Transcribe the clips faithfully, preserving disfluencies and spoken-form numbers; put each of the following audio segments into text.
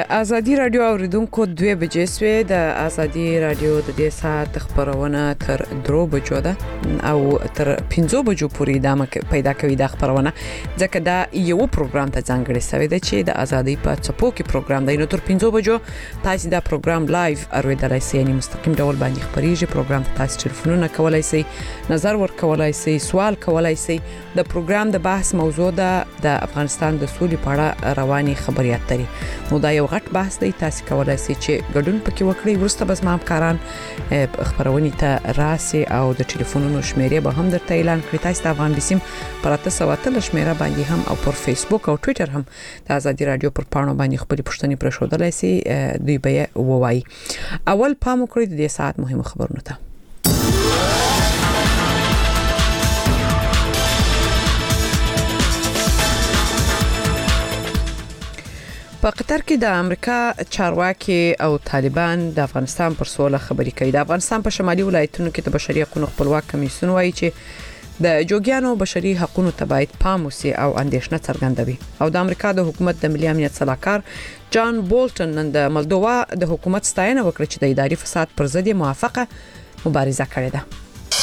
ازادي رادیو اوریدونکو دوه بجې سوې د ازادي رادیو د دې ساعت خبرونه تر درو بجو ده او تر پنځو بجو پورې ادامه پیدا کوي د خبرونه ځکه دا یو پروګرام ته ځانګړی شوی دی چې د ازادي په چپو کې پروګرام دی نو تر پنځو بجو تاسو دا پروګرام لایو اوریدلای شئ یعنی مستقیم ډول باندې خبريږي پروګرام ته تاسو ټلیفونونه کولای شئ نظر ورکولای شئ سوال کولای شئ د پروګرام د بحث موضوع ده د افغانستان د سولې په اړه رواني خبري اترې نو دا یو غټ بحث دی تاسو کولای شئ چې ګډون پکې وکړئ ورسته بس ما همکاران خبرونه ته راسي او د ټلیفونونو شمیرې به هم درته اعلان کړی تاسو د افغان بسیم پر تاسو وتل شمیره باندې هم او پر فیسبوک او ټوئیټر هم د ازادي رادیو پر پاڼو باندې خپل پوښتنې پر شودلای شي دوی به ووایي اول پام وکړئ د دې ساعت مهمه خبرونه ته په قطر کې د امریکا چارواکي او طالبان د افغانستان پر سوله خبري کوي د افغانستان په شمالي ولایتونو کې د بشري حقوقو خپلواک کمیسیون وایي چې د جوګیانو بشري حقوقو ته باید پام وشي او اندېښنه څرګندوي او د امریکا د حکومت د ملي امنیت صلاحکار جان بولټن نن د مولدووا د حکومت ستاینه وکړه چې د اداري فساد پر ضد موافقه مبارزه کړې ده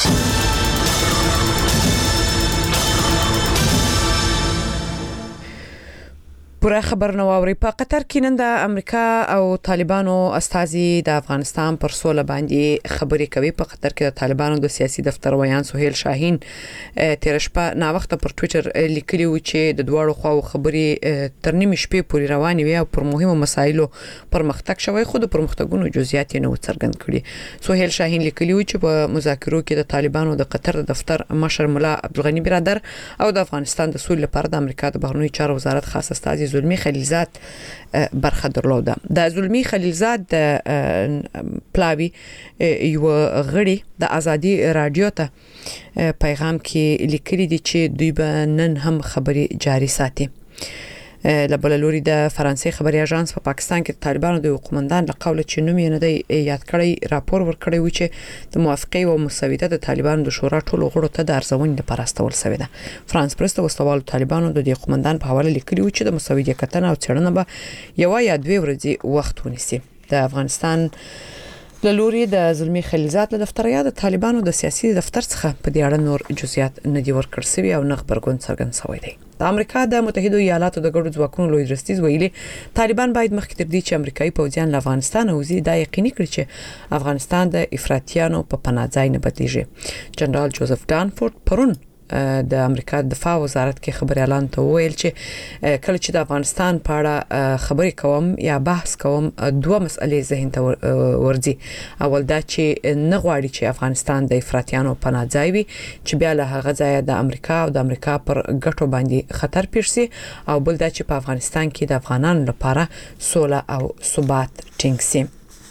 پوره خبر نو اوري په قطر کې نن د امریکا او طالبانو استازي د افغانستان پر سوله باندې خبري کوي په قطر کې د طالبانو د سیاسي دفتر ویان سهیل شاهین تیر شپه نا وخت پر ټوئیټر لیکلی و چې د دوړو خواو خبري تر نیمه شپې پورې روانې وي او پر مهمو مسایلو پرمختګ شوی خو د پرمختګونو جزئیات نه څرګند کړي سهیل شاهین لیکلی و چې په مذاکرو کې د طالبانو د قطر د دفتر مشر مولا عبدالغنی برادر او د افغانستان د سولې لپاره د امریکا د بهرنی چارو وزارت خاص استازي زلمی خلیلزاد برخه درلوده د زلمی خلیلزاد د پلاوی یو غړي د ازادي رادیو ته پیغام کې لیکلي دي چې دوی به نن هم خبري جاري ساتي لبل لوري د فرانسې خبري اژانس په پا پاکستان کې طالبانو د قومندان له قوله چې نوم یې نه دی یاد کړی راپور ورکړی و چې د موافقه او مساویت د طالبانو د شورا ټولو غړو ته د ارزونې لپاره استول شوی ده فرانس پرست وسوال طالبانو د قومندان په حواله لیکلی و چې د مساویت کتنه او څېړنه به یو یا دوه ورځې وخت ونیسي د افغانستان لوري د زلمی خلیلزاد له دفتر یا د طالبانو د سیاسي دفتر څخه په دې اړه نور جزئیات نه دی ورکړ شوی او نه خبرګون څرګند شوی دی د امریکا د متحده ایالاتو د ګډو ځواکونو لوی درستیز ویلي طالبان باید مخکې تر دې چې امریکایي پوځیان له افغانستان وځي دا یقیني کړي چې افغانستان د افراطیانو په پناه ځای نه بدلیږي جنرال جوزف دانفورد پرون د امریکا د دفاع وزارت کې خبري اعلان ته ویل چې کله چې د افغانستان په اړه خبري کوم یا بحث کوم دوه مسئلې ذهن ته ورځي اول دا چې نه غواړي چې افغانستان د افراطیانو پناه ځای وي چې بیا له هغه ځای د امریکا او د امریکا پر ګټو باندې خطر پیښ شي او بل دا چې په افغانستان کې د افغانانو لپاره سوله او ثبات ټینګ شي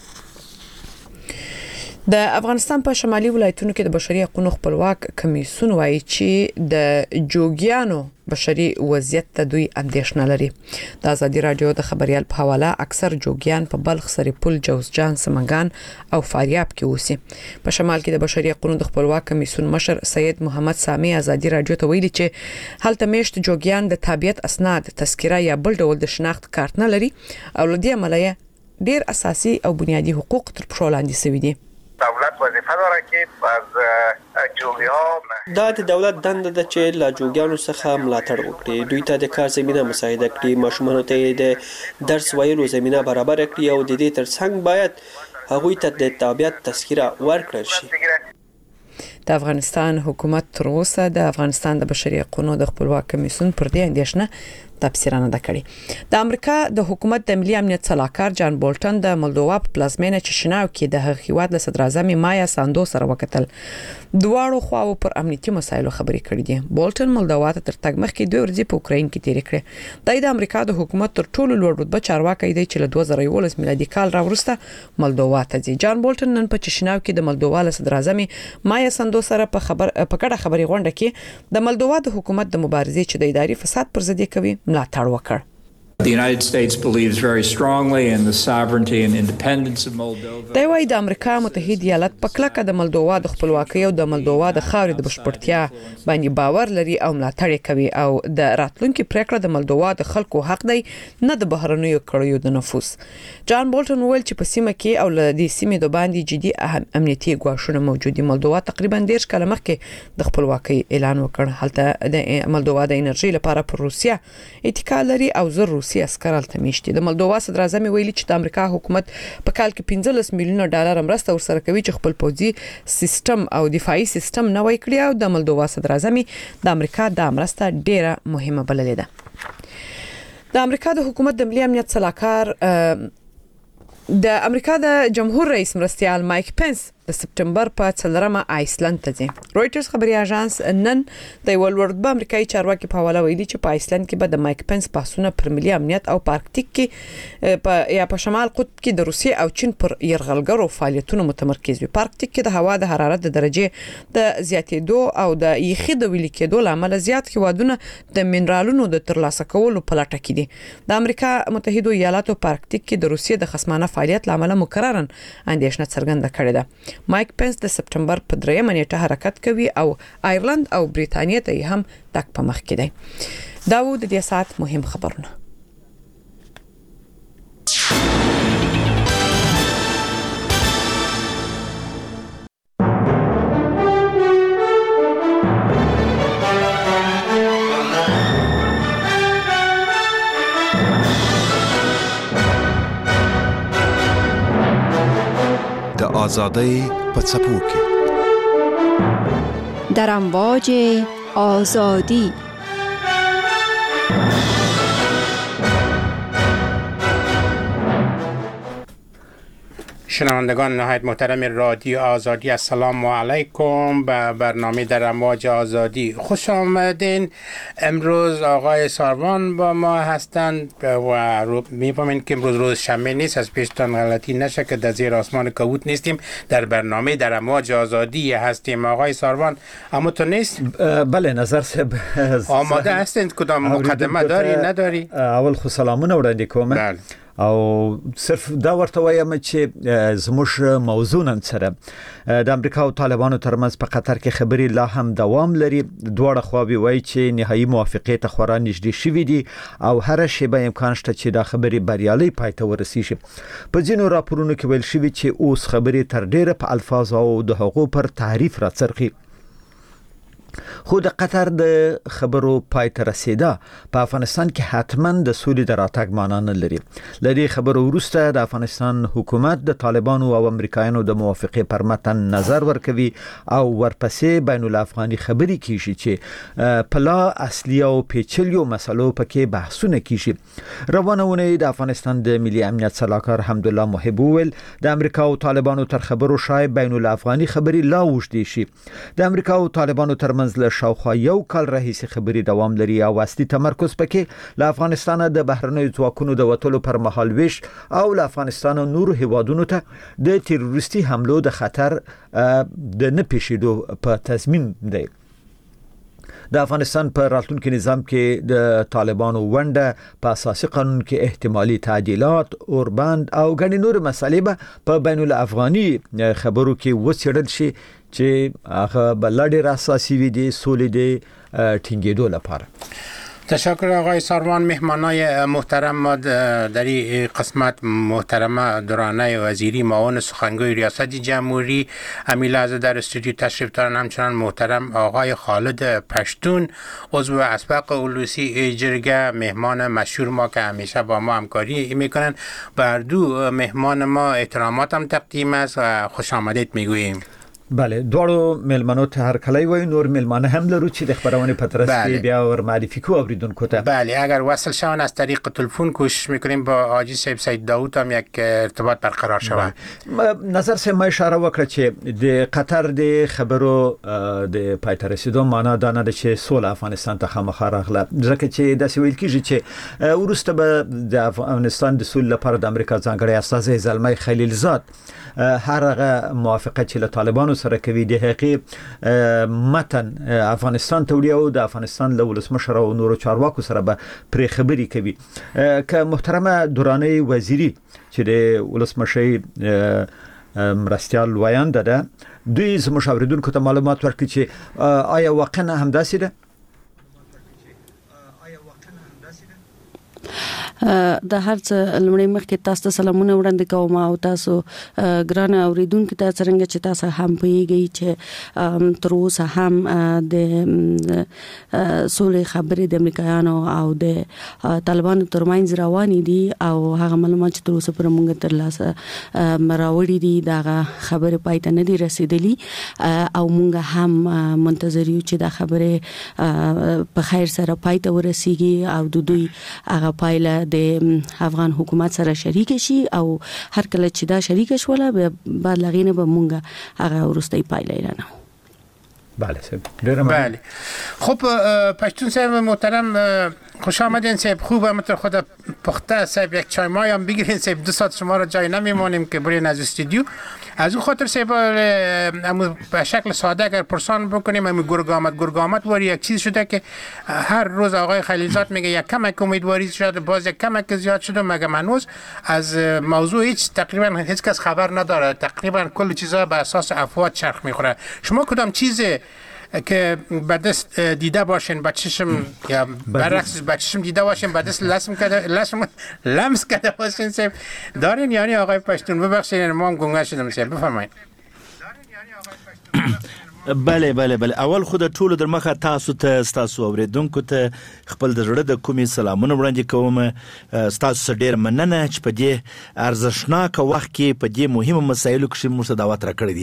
د افغانستان په شمالي ولایتونو کې د بشري حقوقو خپلواک کمیسیون وایي چې د جوګیانو بشري وضعیت ته دوی اندېښنه لري د ازادي رادیو د خبريال په حواله اکثر جوګیان په بلخ سرپل جوزجان سمنګان او فاریاب کې اوسي په شمال کې د بشري حقوقو د خپلواک کمیسیون مشر سید محمد سامي ازادي رادیو ته ویلي چې هلته میشت جوګیان د تابعیت اسناد تذکره یا بل ډول د شناخت کارت نه لري او لدی عملیه ډیر اساسي او بنیادی حقوق تر پښو لاندې شوي دي دولت وظیفه داره که از جوګیان دا د دولت دنده ده چې لا جوګیانو څخه ملاتړ وکړي دوی ته د کار زمينه مساعده کړي ماشومانو ته د درس ویلو زمينه برابر کړي او د دې ترڅنګ باید هغوی ته د تابعیت تذکره ورکړل شي د افغانستان حکومت تر اوسه د افغانستان د بشري حقوقو د خپلواک کمیسیون پر دې اندېښنه تفسیرانه ده کړې د امریکا د حکومت د ملي امنیت صلاحکار جان بولټن د مولدووا په پلازمینه چشناو کې د هغه هیواد له صدر اعظم مایا ساندو سره وکتل دواړو خواو پر امنیتي مسایلو خبرې کړې دي بولټن مولدووا ته تر تګ مخکې دوه ورځې په اوکراین کې تیر کړې د امریکا د حکومت تر ټولو لوړ رتبه چارواکي دی چې له دوه زره یولس میلادي کال راوروسته مولدووا ته ځي جان بولټن نن په چشناو کې د مولدووا له صدر اعظم مایا ساندو سره په خبر په کډه خبري غونډه کې د مولدووا د حکومت د مبارزې چې د اداري فساد پر ضد کوي ملاتړ وکړ The United States believes very strongly in the sovereignty and independence of Moldova. دا وايي د امریکا متحده ایالات په کلکه د مولدووا د خپلواکۍ او د مولدووا د خاورې د بشپړتیا باندې باور لري او ملاتړ کوي او د راتلونکي پریکړه د مولدووا د خلکو حق دی نه د بهرنیو کړیو د نفوذ. جان بولټن ویل چې په سیمه کې او ل دې سیمې د باندې جدي امنیتي ګواښونه موجود دي. مولدووا تقریبا ډیر کله مخکې د خپلواکۍ اعلان وکړ. هلته د مولدووا د انرژي لپاره پر روسیا اتکا لري او زر روسي عسكر التمیشتي. د مولدووا صدر اعظم ویلي چې د امریکا حکومت په کال کې پنځلس میلیونه ډالر مرسته ورسره کوي چې خپل پوځي سیستم او دفاعي سیستم نوی کړي او د مولدووا صدر اعظم د امریکا د مرسته ډیره مهمه بللې ده. د امریکا د حکومت د ملي امنیت صلاحکار د امریکا د جمهور رئیس مرستیال مایک پنس د سپټمبر په څلورمه آیسلند ته ځي. رويټرز خبري اژانس نن د ولورد امریکایي چارواکي په حواله ویلي چې په آیسلند کې به د مایک پنس بحثونه پر ملي امنیت او پارکټیک کې په یا په شمال قطب کې د روسیې او چین پر يرغلګرو فعالیتونو متمرکز وي. پارکټیک کې د هوا د حرارت د درجه د زیاتېدو او د یخي د ویلي کېدو لامل زیات هیوادونه د منرالونو د ترلاسه کولو په لټه کې دي. د امریکا متحده ایالاتو پارکټیک کې د روسیې د خصمانه فعالیت لامل مکررن اندیشنه څرګنده کړې ده. مایک پنس د سپټمبر په دریمه نیټه حرکت کوي او آیرلند او بریتانیا ته هم تک په مخ کې دی. دا و د دې سات مهم خبرونه. آزادی په څپو کې در امواج آزادی. شنوندگان نهایت محترم رادیو آزادی، السلام علیکم. به برنامه در امواج آزادی خوش آمدین. امروز آقای ساروان با ما هستند و می‌فهمین که امروز روز شنبه نیست، از پیشتان غلطی نشه که در زیر آسمان کبوت نیستیم، در برنامه در امواج آزادی هستیم. آقای ساروان اما تو نیست؟ بله نظر صاحب آماده هستید؟ کدام مقدمه داری نداری؟ اول خو سلامونه وړاندې کوم. بله. او صرف دا ورته وایم چې زموږ موضوع نن سره د امریکا او طالبانو ترمنځ په قطر کې خبري لا هم دوام لري. دواړه خواوې وایي چې نهایي موافقه ته خورا نږدې شوې دي او هر شی به امکان شته چې دا خبري بریالي پای ته ورسیږي. په ځینو راپورونو کې ویل شوی چې اوس خبري تر ډیره په الفاظ او د حقوقو پر تعریف راڅرخي. خو د قطر د خبرو پای ته رسیدا په افغانستان کې حتما د سولې د راتګ معنا نه لري. لدې خبرو وروسته د افغانستان حکومت د طالبانو او امریکایانو د موافقه پر متن نظر ورکوي او ورپسې بین الافغاني خبري کیږي چې پلا اصلي او پیچلیو مسلو پکې بحثونه کیږي. روانونه د افغانستان د ملي امنیت صلاحکار حمدالله محب ویل د امریکا او طالبانو تر خبرو شاید بین الافغاني خبري لا وجدي شي. د امریکا او طالبانو تر منځ شاوخوا یو کال راهیسې خبري دوام لري او اصلي تمرکز پکې له افغانستان د بهرنیو ځواکونو د وټلو پر مهال ویش او له افغانستان او نور هیوادونو ته د تروریستي حملو د خطر د نه پیښېدو په تضمین دی. د افغانستان په راتلونکي نظام کې د طالبانو ونډه په اساسي قانون کې احتمالي تعدیلات اوربند او غني نور مسالې به په بین الافغاني خبرو کې وڅېړل شي چې هغه بلډي اساسي وي دي سولې دي ټینګېدو لپاره. تشکر آقای ساروان. مهمانای محترم ما در این قسمت محترمه درانه وزیری معاون سخنگوی ریاست جمهوری همین لحظه در استودیو تشریف دارن. همچنان محترم آقای خالد پشتون عضو اسبق اولوسی جرگه، مهمان مشهور ما که همیشه با ما همکاری میکنن. بر دو مهمان ما احترامات هم تقدیم است و خوش آمدید میگوییم. بله دوړو ملمنو ته هر کله وای نور ملمانه هم لرو چې د خبرونه پترس کې بیا ور معرفی کو اوریدونکو ته. بله اگر وصل شون از طریق تلفن کوشش میکنیم با حاجی صاحب سید داوود هم یک ارتباط برقرار شود. نظر سه ما اشاره وکړه چې د قطر د خبرو د پای ته رسیدو معنا دا نه چې سول افغانستان ته خامخا راغله، ځکه چې د سویل کېږي چې ورسته به د افغانستان د سول لپاره د امریکا ځانګړی استازی زلمی خلیلزاد هر هغه موافقه چې له طالبانو طالبانو سره کوي د حقیقي متن افغانستان ته وړي او د افغانستان له ولسمشر او نورو چارواکو سره به پر خبري کوي که محترمه دراني وزیری چې د ولسمشر مرستيال وایانده ده دوی زموږ اوریدونکو ته معلومات ورکړي چې آیا واقعا همداسې ده د هر څه لمړی مخکې تاسو ته سلامونه وړاندې کوم او تاسو ګران اوریدونکو ته څنګه چې تاسو هم پیږئ چې تر اوسه هم د سولې خبرې د امریکایانو او د طالبانو ترمنځ روانې دي او هغه معلومات چې تر اوسه پر موږ تر لاسه مراوړي دي دا خبرې پای ته نه دي رسیدلي او موږ هم منتظر یو چې دا خبرې په خیر سره پای ته ورسیږي او د دوی هغه پایله د افغان حکومت سره شریک شي او هر کله چې دا شریک شوله به بعد لغینه به مونږه هغه ورستۍ پایله اعلانو. بله سب بله خب پشتون صاحب محترم خوش آمدین صاحب خوب همتر خود پخته صاحب یک چای مای هم بگیرین صاحب دو ساعت شما را جای نمیمانیم که برین از استودیو از اون خاطر صاحب به شکل ساده اگر پرسان بکنیم همین گرگ آمد گرگ آمد واری یک چیز شده که هر روز آقای خلیلزاد میگه یک کمک امیدواری شده باز یک کمک زیاد شده مگه منوز از موضوع هیچ تقریبا هیچ کس خبر نداره تقریبا کل چیزا به اساس افواج چرخ میخوره شما کدام چیز که به دست دیده باشین با چشم یا برعکس با چشم دیده باشین با دست لمس کرده لمس لمس کرده باشین صاحب دارین یعنی آقای پشتون ببخشید ما هم گنگا شدم صاحب بفرمایید بله بله بله اول خود ټول در مخه تاسو ته تاسو اوریدونکو ته خپل د زړه د کومې سلامونه وړاندې کوم تاسو ډیر مننه چې په دې ارزښتناک وخت کې په دې مهمه مسایلو کې موږ دعوت راکړې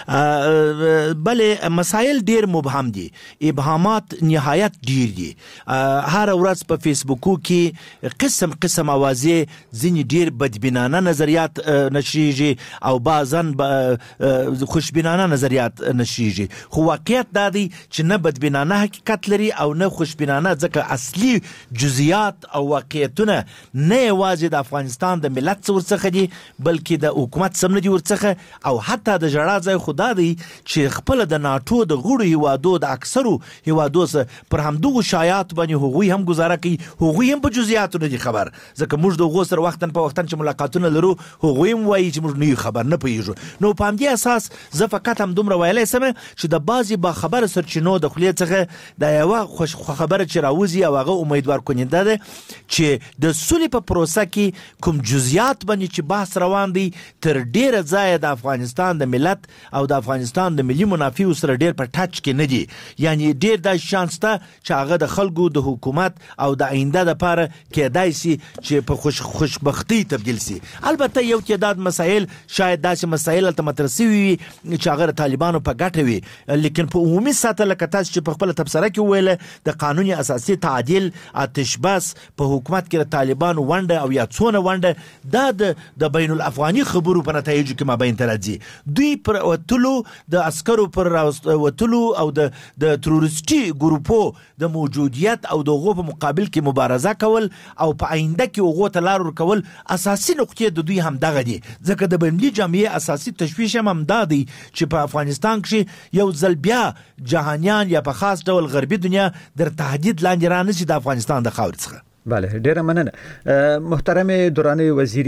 دي بله مسایل ډیر مبهم دي ابهامات نهایت ډیر دي هر ورځ په فیسبوک کې قسم قسم اوازې ځینې ډیر بدبینانه نظریات نشریږي او بعضن خوشبینانه نظریات نشریږي خو واقعیت دا دی چې نه بدبینانه حقیقت لري او نه خوشبینانه ځکه اصلي جزئیات او واقعیتونه نه یوازې د افغانستان د ملت څخه دي بلکې د حکومت سم نه دي ورڅخه او حتی د جړا ځای خدا دی چې خپل د ناتو د غړو هیوادو د اکثرو هیوادو پر همدغه شایعات باندې هغوی هم گزاره کوي هغوی هم په جزئیاتو نه دي خبر ځکه موږ د هغو سره وختن په وختن چې ملاقاتونه لرو هغوی هم وایي چې موږ نه خبر نه پوهیږو نو په همدې اساس زه فقط هم دومره ویلی سم چې د بعضی با خبر سرچینو د خلیې څخه د یو خوش خبره چې راوځي او هغه امیدوار کننده ده چې د سولې په پروسه کې کوم جزئیات باندې چې بحث روان دي تر ډیره ځای د افغانستان د ملت او د افغانستان د ملي منافعو سره ډیر په ټاچ کې نه دي یعنی ډیر د شانس ته چې هغه د خلکو د حکومت او د آینده لپاره کېدای شي چې په خوش خوشبختی تبدیل شي البته یو تعداد مسایل شاید داسې مسایل ته مترسي وي چې هغه طالبانو په ګټه وي لیکن په عمومي سطح لکه تاسو چې په خپل تبصره کې ویل د قانوني اساسي تعدیل آتش بس په حکومت کې د طالبانو ونده او یا څونه ونده دا د بین الافغاني خبرو په نتایج کې ما بین ترځي دوی پر وتلو د عسکرو پر وتلو او د د تروریستي ګروپو د موجودیت او دغه په مقابل کې مبارزه کول او په آینده کې هغه تلار ورکول اساسي نقطې د دوی هم دغه دي ځکه د بین المللي جامعه اساسي تشویش هم دادي چې په افغانستان کې یو ځل بیا جهانیان یا په خاص ډول غربي دنیا در تهدید لاندې رانشي د افغانستان د خاورې څخه بله ډیره مننه محترم دراني وزیری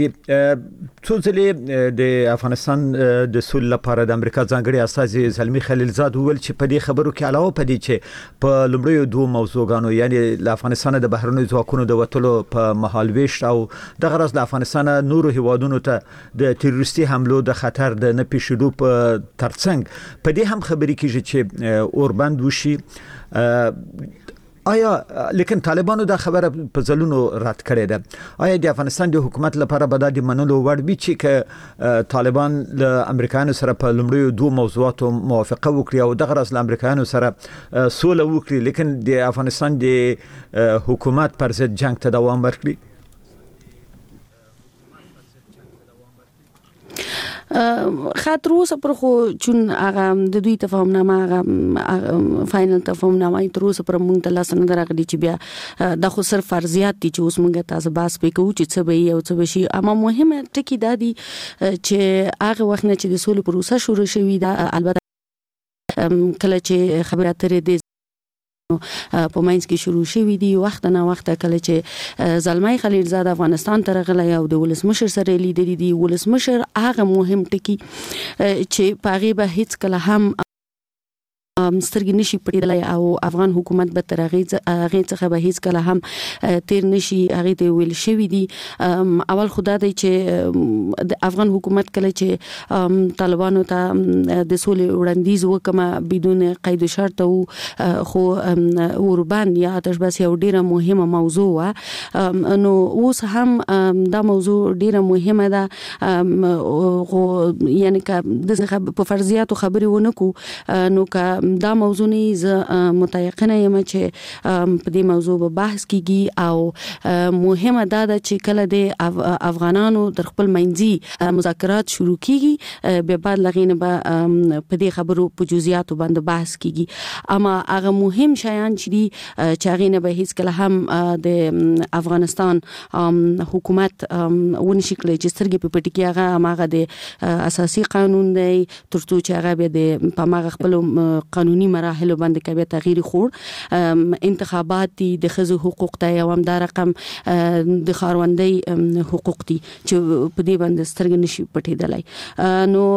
څو ځلې د افغانستان د سولې لپاره د امریکا ځانګړي استازي زلمی خلیلزاد وویل چې په دې خبرو کې علاوه پدې چې په لومړیو دوه موضوعګانو یعنی د افغانستان د بهرنیو ځواکونو د وټلو په مهال ویش او د غرض د افغانستان نورو هیوادونو ته د تروریستي حملو د خطر د نه پیښېدو په ترڅنګ په دې هم خبرې کیږي چې اوربند وشي آیا لیکن طالبانو دا خبره په ځلونو رد کړې ده آیا د افغانستان د حکومت لپاره به د منلو وړ وي چې ک طالبان له امریکایانو سره په لومړیو دوه موضوعاتو موافقه وکړي او د غرض له امریکایانو سره سوله وکړي لیکن د افغانستان د حکومت پر ضد جنگ ته دوام ورکړي خاطر اوسه پر خو چون هغه د دوی تفاهمنامه هغه فائنل تفاهمنامه تر اوسه پر مونږ ته لاس نه درغلي چې بیا د خو صرف فرضیات دي چې اوس مونږ تاسو باس پکو چې څه به یو څه بشي اما مهمه ټکی دا دي چې هغه وخت نه چې د سولې پروسه شروع شوې ده البته کله چې خبرې اترې د په ماینس کې شروع شوې دي وخت نه وخت کله چې زلمای خلیلزاد افغانستان ته راغلی او د ولسمشر سره لیدلې دي ولسمشر هغه مهم ټکی چې پاغي به هیڅ کله هم سترګې نشي پټېدلای او افغان حکومت به تر هغه هغه څخه به هیڅ کله هم تیر نشي هغه ته ویل شوی دي اول خدا دی چې د افغان حکومت کله چې طالبانو ته د سولې وړاندیز وکما بدون قید و شرط او خو اوربان یا آتش بس یو ډیره مهمه موضوع و نو اوس هم دا موضوع ډیره مهمه ده خو یعنی که د په فرضیاتو خبرې ونکو نو که دا موضوع نه ز متيقنه یم چې په دې موضوع به بحث کیږي او مهمه دا ده چې کله د افغانانو در خپل منځي مذاکرات شروع کیږي به بعد لغینه به په دې خبرو په جزئیاتو باندې بحث کیږي اما هغه مهم شیان چې دي چې هغه نه به هیڅ کله هم د افغانستان حکومت ونشي کولای چې سترګې په پټ کې هغه هغه د اساسي قانون دی ترڅو چې هغه به د پامغه خپل قانوني مراحل باندې کوي تغییر خور انتخابات دي د خزو حقوق ته یو هم دا رقم د خاروندۍ حقوق دي چې په دې باندې سترګې نشي پټېدلای نو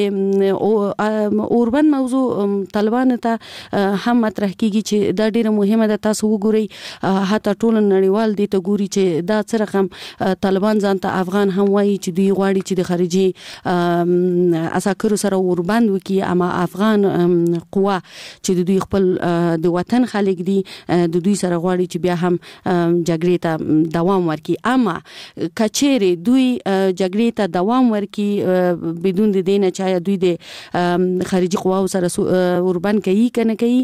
د اوربن موضوع طالبان ته هم مطرح کیږي چې دا ډیره مهمه ده تاسو وګورئ حتی ټول نړیوال دي ته ګوري چې دا څه رقم طالبان ځان ته افغان هم وایي چې دوی غواړي چې د خارجي اساکرو سره اوربند وکي اما افغان قوا چې د دوی خپل د وطن خلک دي د دوی سره غواړي چې بیا هم جګړې ته دوام ورکړي اما کچېره دوی جګړې ته دوام ورکړي بدون د دینه چې دوی د خارجي قواو سره اوربند کوي کنه کوي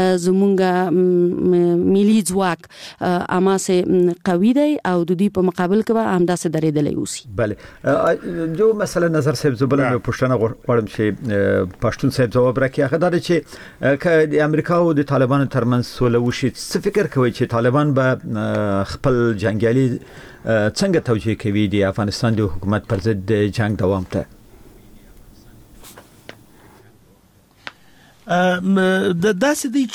زمونږ ملي ځواک اما سه قوي دی او د دوی په مقابل کې به همداسې درېدلې اوسي بله جو مثلا نظر صاحب زبل پښتنه غواړم چې پښتون صاحب جواب راکړي هغه دا چې که د امریکا او د طالبانو ترمنځ سوله وشي څه فکر کوي چې طالبان به خپل جنگیالي څنګه توجیه کوي د افغانستان د حکومت پر ضد د جنگ دوام ته د داسې دی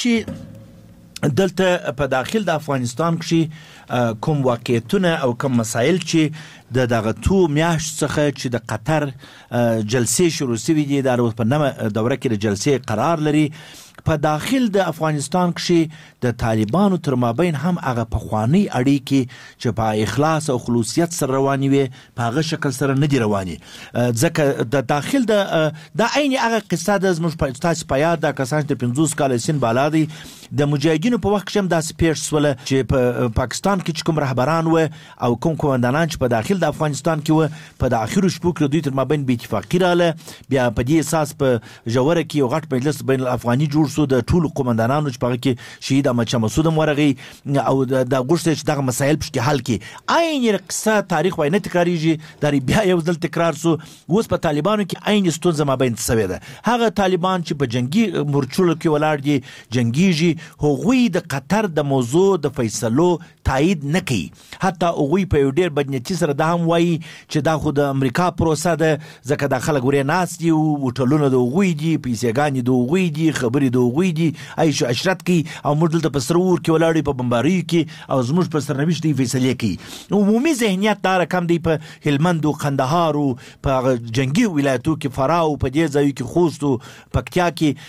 چې دلته په داخل د افغانستان کې کوم واقعیتونه او کوم مسایل چې د دغه تو میاشت څخه چې د قطر جلسې شروع شوې دي د په نومه دوره کې د جلسې قرار لري په داخل د افغانستان کې د طالبانو تر مابین هم هغه پخوانی اړیکې چې په اخلاص او خلوصیت سره رواني وي په هغه شکل سره نه دي رواني ځکه د داخل د د عین هغه قصه د زموږ تاسو په یاد د کسان د پنځوس کال سن بالا دي د مجاهدینو په وخت کې هم داسې پیښ شول چې په پاکستان کې کوم رهبران و او کوم کومندانان چې په داخل د افغانستان کې و په د اخیرو شپو کې دوی تر مابین بې اتفاقي رااله بیا په دې اساس په جوړه کې یو غټ مجلس بین الافغاني جوړ شو د ټولو قومندانانو چې په کې شهید احمد شاه مسعود مرغی او د غوښتل چې دغه مسایل په حل کې عین قصه تاریخ وای نه تکراریږي دا بیا یو ځل تکرار سو اوس په طالبانو کې عین ستونزه مابین څه ده هغه طالبان چې په جنگي مورچلو کې ولاړ دي جنگيږي هغوی د قطر د موضوع د فیصلو تایید نه کوي حتی هغوی په یو ډیر بدنیتي سره دا هم وایي چې دا خو د امریکا پروسه ده ځکه دا خلک ورې ناست دي هوټلونه د هغوی دي پیسېګانې د هغوی دي خبرې د هغوی دي عیش و عشرت کوي او موږ دلته په سره اور کې ولاړ په بمباریو کې او زموږ په سرنوشت دی فیصلې کوي عمومي ذهنیت دا رقم دی په هلمند او قندهار او په جنگي ولایتو کې فراه او په دې ځایو کې خوست او پکتیا کې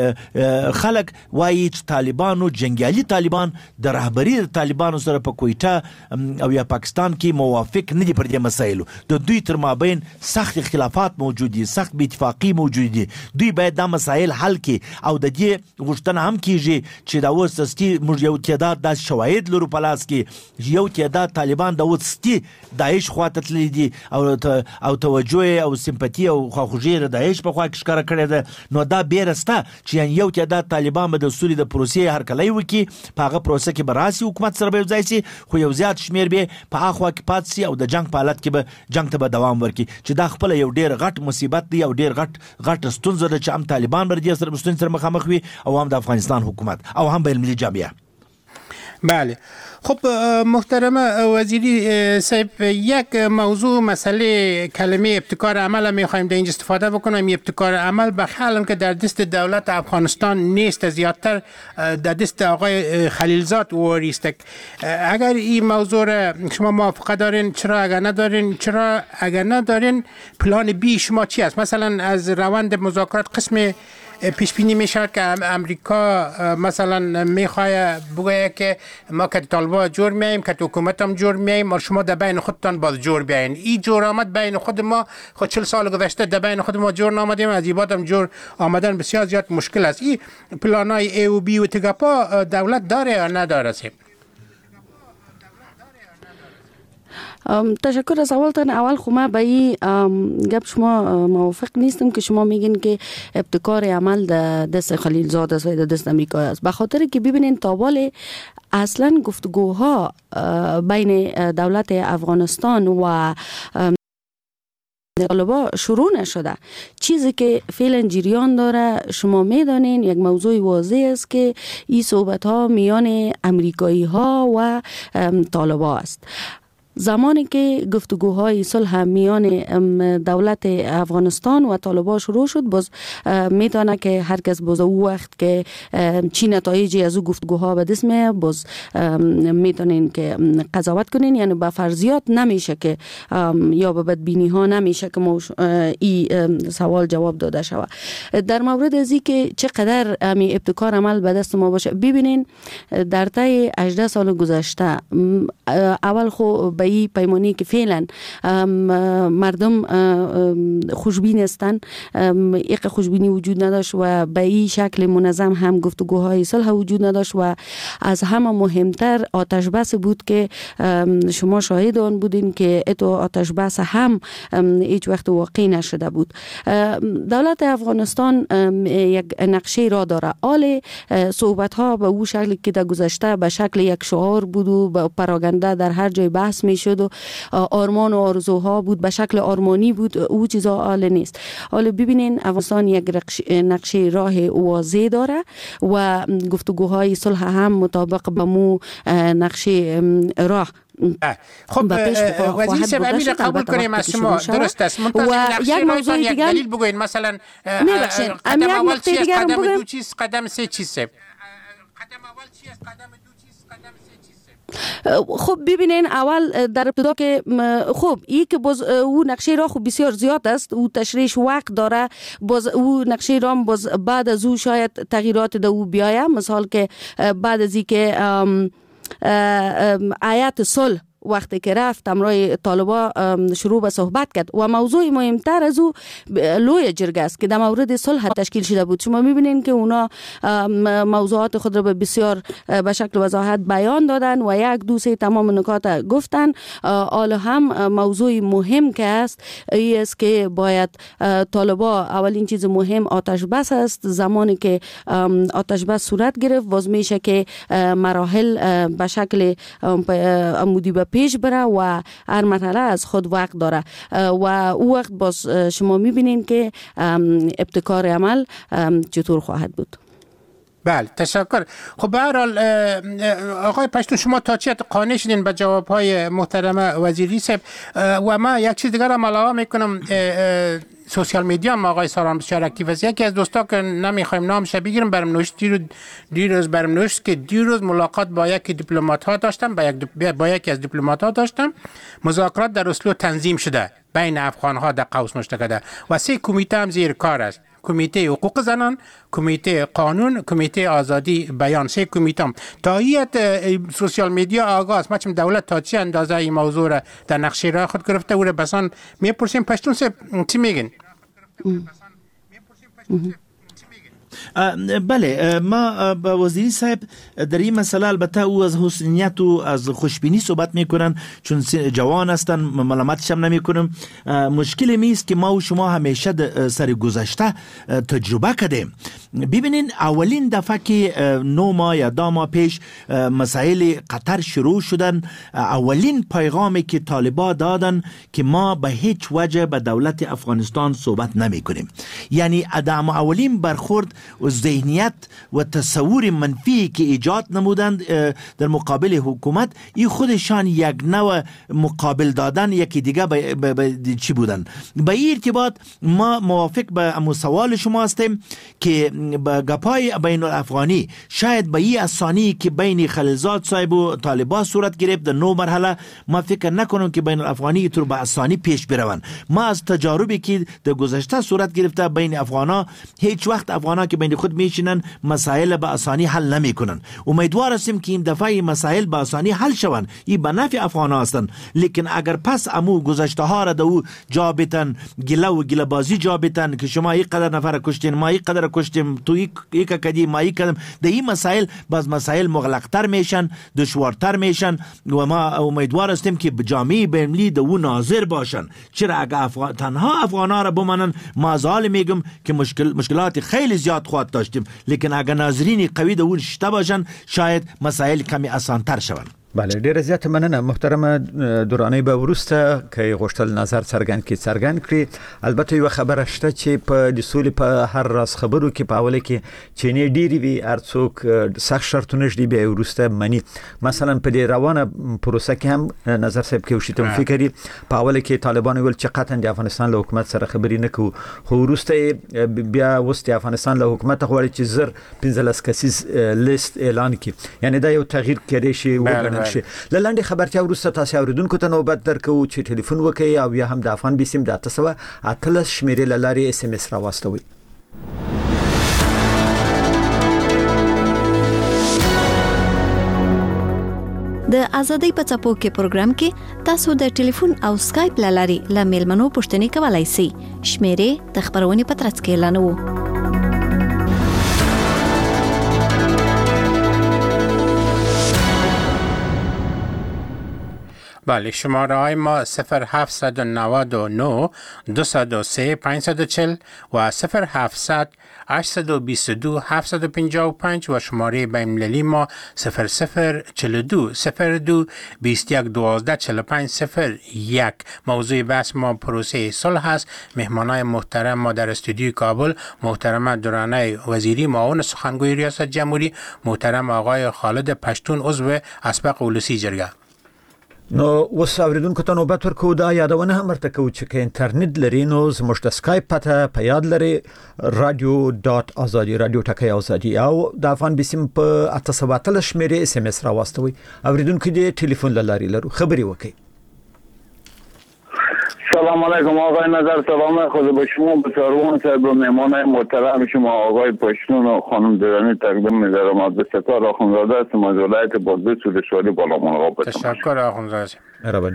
چې خلک وایي چې طالبانو جنگیالي طالبان د رهبری طالبانو سره په کویټه او یا پاکستان کې موافق نه دي پر دې مسایلو د دوی تر مابین سخت اختلافات موجود دي سخت بې اتفاقي موجود دي دوی باید دا مسایل حل کړي او د دې غوښتنه هم کیږي چې دا وسستي موږ یو تعداد د شواهد لرو په لاس کې یو تعداد طالبان د وسستي داعش خواته تللي دي او او توجه او سمپاتي او خواخوږي د داعش په خوا کې ښکاره کړې ده نو دا بیرسته چې یو تعداد طالبان به د سولې د پروسې هر کله وکي په هغه پروسه کې به راسي حکومت سره به ځای سي خو یو زیات شمیر به په هغه کې پات سي او د جنگ په حالت کې به جنگ ته به دوام ورکړي چې دا خپل یو ډیر غټ مصیبت دی او ډیر غټ غټ ستونزه ده چې هم طالبان بر دې سره مستند سره مخامخ وي او هم د افغانستان حکومت او هم بین المللي جامعه بله. خب محترم وزیری صاحب، یک موضوع مسئله کلمه ابتکار عمل میخوایم در اینجا استفاده بکنم. ابتکار عمل به حال که در دست دولت افغانستان نیست، زیادتر در دست آقای خلیلزاد واریست. اگر این موضوع را شما موافقه دارین، چرا اگر ندارین؟ چرا اگر ندارین پلان بی شما چی است؟ مثلا از روند مذاکرات قسم پیش بینی می شود که امریکا مثلا میخواد بگه که ما که طالبان جور میایم، که حکومت هم جور میایم، و شما در بین خودتان باز جور بیاین. این جور آمد بین خود ما، خود چهل سال گذشته در بین خود ما جور نآمدیم، از این بعد هم جور آمدن بسیار زیاد مشکل است. این پلانای ای و بی و تگپا دولت داره یا نداره؟ تشکر از سوالتان. اول خو ما به این گپ شما موافق نیستم که شما میگین که ابتکار عمل در دست خلیلزاد است و در دست امریکا است، به خاطر که ببینین تابال اصلا گفتگوها بین دولت افغانستان و طالبا شروع نشده. چیزی که فعلا جریان داره شما میدانین، یک موضوع واضح است که این صحبت ها میان امریکایی ها و طالبا است. زمانی که گفتگوهای صلح میان دولت افغانستان و طالبان شروع شد، باز میتونه که هر کس باز او وقت که چی نتایجی از او گفتگوها به دست میاد باز میتونین که قضاوت کنین. یعنی به فرضیات نمیشه که یا به بدبینی ها نمیشه که ما این سوال جواب داده شود. در مورد از این که چقدر امی ابتکار عمل به دست ما باشه، ببینین در طی هجده سال گذشته اول خو به این پیمانی که فعلا مردم خوشبین هستند، یک خوشبینی وجود نداشت و به این شکل منظم هم گفتگوهای صلح وجود نداشت و از همه مهمتر آتش بس بود که شما شاهد آن بودین که اتو آتش بس هم هیچ وقت واقعی نشده بود. دولت افغانستان یک نقشه را داره. آل صحبت ها به او شکلی که در گذشته به شکل یک شعار بود و به پراگنده در هر جای بحث می شد و آرمان و آرزوها بود، به شکل آرمانی بود، او چیزا آل نیست. حالا ببینین افغانستان یک نقشه راه واضح داره و گفتگوهای صلح هم مطابق به مو نقشه راه خب وزیر صاحب امیر قبول کنیم از شما درست است. منتظر نقشه رایتان یک دلیل بگوین. مثلا قدم اول چی است، قدم دو چیست، قدم سه چیست؟ قدم اول چی است، قدم دو چیست، قدم سه چیست؟ خب ببینین اول در ابتدا که خب این که باز او نقشه راه خب بسیار زیاد است، او تشریحش وقت داره، باز او نقشه راه باز بعد از او شاید تغییرات در او بیاید. مثال که بعد از این که آیات صلح وقتی که رفت امروی طالبا شروع به صحبت کرد و موضوع مهمتر از او لوی جرگه است که در مورد صلح تشکیل شده بود. شما میبینین که اونا موضوعات خود را به بسیار به شکل وضاحت بیان دادن و یک دو سه تمام نکات گفتن. حالا هم موضوع مهم که است ای است که باید طالبا اولین چیز مهم آتش بس است. زمانی که آتش بس صورت گرفت باز میشه که مراحل به شکل عمودی به پیش بره و هر مرحله از خود وقت داره و او وقت باز شما میبینین که ابتکار عمل چطور خواهد بود. بله تشکر. خب به هر حال آقای پشتون شما تا چه قانع شدین به جوابهای محترم وزیری صاحب و ما یک چیز دیگر هم علاوه میکنم. سوشال میدیا هم آقای ساران بسیار اکتیو است. یکی از دوستا که نمیخوایم نامش بگیرم برام نوشت دیروز دیروز برام نوشت که دیروز ملاقات با یک دیپلمات ها داشتم با یک با یکی از دیپلمات ها داشتم مذاکرات در اسلو تنظیم شده بین افغان ها در قوس مشترک و سه کمیته هم زیر کار است. کمیته حقوق زنان، کمیته قانون، کمیته آزادی بیان. سه کمیته هم تایید سوشال میدیا آگاه است. مچم دولت تا چه اندازه این موضوع را در نقشه راه خود گرفته و بسان میپرسیم پشتون سے چی میگن؟ بله ما با وزیری صاحب در این مسئله البته او از حسنیت و از خوشبینی صحبت میکنن چون جوان هستن، ملامتش هم نمیکنم. مشکل میست که ما و شما همیشه سر گذشته تجربه کردیم. ببینین اولین دفعه که نو ماه یا دا ماه پیش مسائل قطر شروع شدن، اولین پیغامی که طالبان دادن که ما به هیچ وجه به دولت افغانستان صحبت نمی کنیم. یعنی ادام اولین برخورد و ذهنیت و تصور منفی که ایجاد نمودند در مقابل حکومت، این خودشان یک نوع مقابل دادن یکی دیگه به ب... ب... چی بودن. به این ارتباط ما موافق به امو سوال شما هستیم که به گپای بین الافغانی شاید به این اسانی که بین خلیلزاد صاحب و طالبان صورت گرفت در نو مرحله، ما فکر نکنم که بین الافغانی طور به اسانی پیش بروند. ما از تجاربی که در گذشته صورت گرفته بین افغانا، هیچ وقت افغانا که بین خود میشینن مسائل به اسانی حل نمیکنن. امیدوار هستیم که این دفعه مسائل به اسانی حل شوند، این به نفع افغانا هستند. لیکن اگر پس امو گذشته ها را دو جا بتن، گله و گله بازی جا بتن که شما یک قدر نفر کشتین، ما یک قدر کشتیم، تو یک کدی ما یک کدم، در این مسائل باز مسائل مغلقتر میشن، دشوارتر میشن و ما امیدوار هستیم که جامعه بین‌المللی دو ناظر باشن. چرا اگر افغان تنها افغانا را بمانن، ما زال میگم که مشکل مشکلات خیلی زیاد خواهد داشتیم، لیکن اگر ناظرین قوی دو شته باشن شاید مسائل کمی آسان‌تر شوند. بله، ډیره زیاته مننه محترم درانه. به ورسته که غوښتل نظر څرګند کړي څرګند کړي. البته یو خبره شته چې په د سولې په هر راز خبرو کې په اوله کې چینی ډیری وی ارڅوک سخت شرطونه دي به ورسته منی. مثلا په دې روانه پروسه کې هم نظر صاحب کې وشته فکرې په اوله کې طالبان ول چې قطعا د افغانستان له حکومت سره خبرې نه کوي، خو ورسته بیا وست افغانستان له حکومت غواړي چې زر پنځلس کسیز لیست اعلان کړي. یعنی دا یو تغییر کړي شي وګڼل شي. لاندې خبرتیا ورسته تاسو اوریدونکو ته نوبت درکو چې ټلیفون وکړي او یا هم د افغان بیسیم د تاسو اتلس شمیرې لاري اس ام اس راوستوي. د ازادۍ په څپو کې پروګرام کې تاسو د ټلیفون او سکایپ لاري ل میلمنو پوښتنې کولای شئ. شمیرې د خبرونې په ترڅ کې اعلانوو. بله، شماره های ما صفر هفتصد و نود و نه دویست و سه پانصد و چهل و صفر هفتصد هشتصد و بیست و دو هفتصد و پنجاه و پنج و شماره بین‌المللی ما صفر صفر چهل و دو صفر دو بیست و یک دوازده چهل و پنج صفر یک. موضوع بحث ما پروسه صلح هست. مهمانای محترم ما در استودیوی کابل محترم درانه وزیری معاون سخنگوی ریاست جمهوری، محترم آقای خالد پشتون عضو اسبق ولسی جرګه. نو اوس اوریدونکو ته نوبت ورکو. دا یادونه هم ورته کوو چې که انټرنیټ لري نو زموږ د سکایپ پته په یاد لري رادیو ډاټ ازادي، رادیو ټکی ازادي، او د افغان بیسیم په اته سوه اتلس شمیرې اس ام اس راواستوي. اوریدونکو دې ټلیفون لاري لرو خبري وکړي. سلام علیکم آقای نظر، سلام خدا به شما، به سروان صاحب و مهمان محترم شما آقای پشتون و خانم درانی تقدیم می‌دارم. از ستار آخوندزاده هستم از ولایت بادغیس ولسوالی بالامرغاب. تشکر آخوندزاده. مهربانی.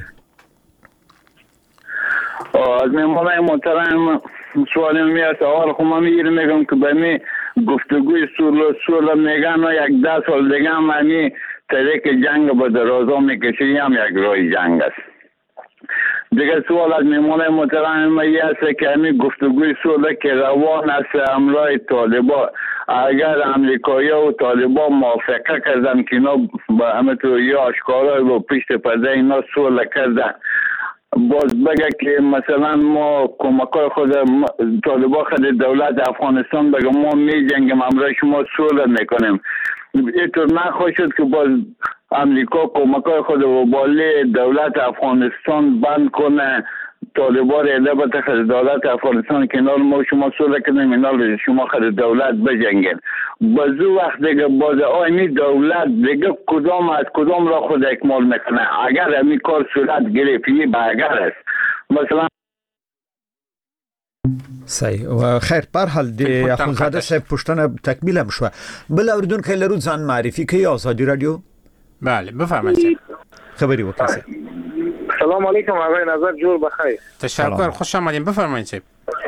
از مهمان محترم سوالی میاد اول خب من میگم که به می گفتگوی صلح صلح میگن و یک ده سال دیگه هم می طریق جنگ به درازا میکشی هم یک راه جنگ است. دیگه سوال از میمونه محترم ما یه است که همین گفتگوی صلح که روان است امرای طالبان، اگر امریکایی و طالبان موافقه کردن که اینا با همه تو یا آشکارای و پشت پرده اینا صلح کردن، باز بگه که مثلا ما کمکای خود طالبان خود دولت افغانستان بگه ما می جنگیم امرای شما صلح میکنیم، اینطور نخواهد شد که باز امریکا کمکای خود و بالی دولت افغانستان بند کنه، طالبان ایده بته خود دولت افغانستان که اینا ما شما صلح کنیم، اینا شما خود دولت بجنگین. بازو وقت دیگه باز آینی دولت دیگه کدام از کدام را خود اکمال میکنه. اگر همی کار صورت گرفتی به اگر است مثلا صحیح و خیر پر حال دی اخوندزاده صاحب پښتنه تکمیل هم شو. بل اوریدونکو لرو ځان معرفي کوي آزادي رادیو. بله بفرمایید. خبری وکړئ. سلام علیکم آقای نظر، جور بخیر. تشکر، خوش آمدید. بفرمایید صاحب.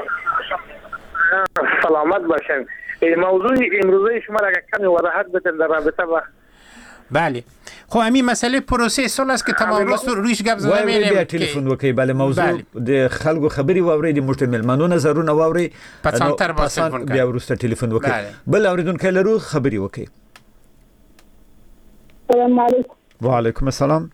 سلامت باشین. موضوع امروزه شما را کمی وضاحت بدین در رابطه با بله. خب همین مسئله پروسه صلح است که تمام روز رویش گپ زده می‌ریم. بیا ټلیفون وکړئ. بله موضوع د خلکو خبري واوري، د مشتملمنو نظرونه واوري، پسانتر با ټلیفون بیا ورسته ټلیفون وکړئ. بل اوریدونکو لرو خبري وکړئ. السلام علیکم. وعلیکم السلام.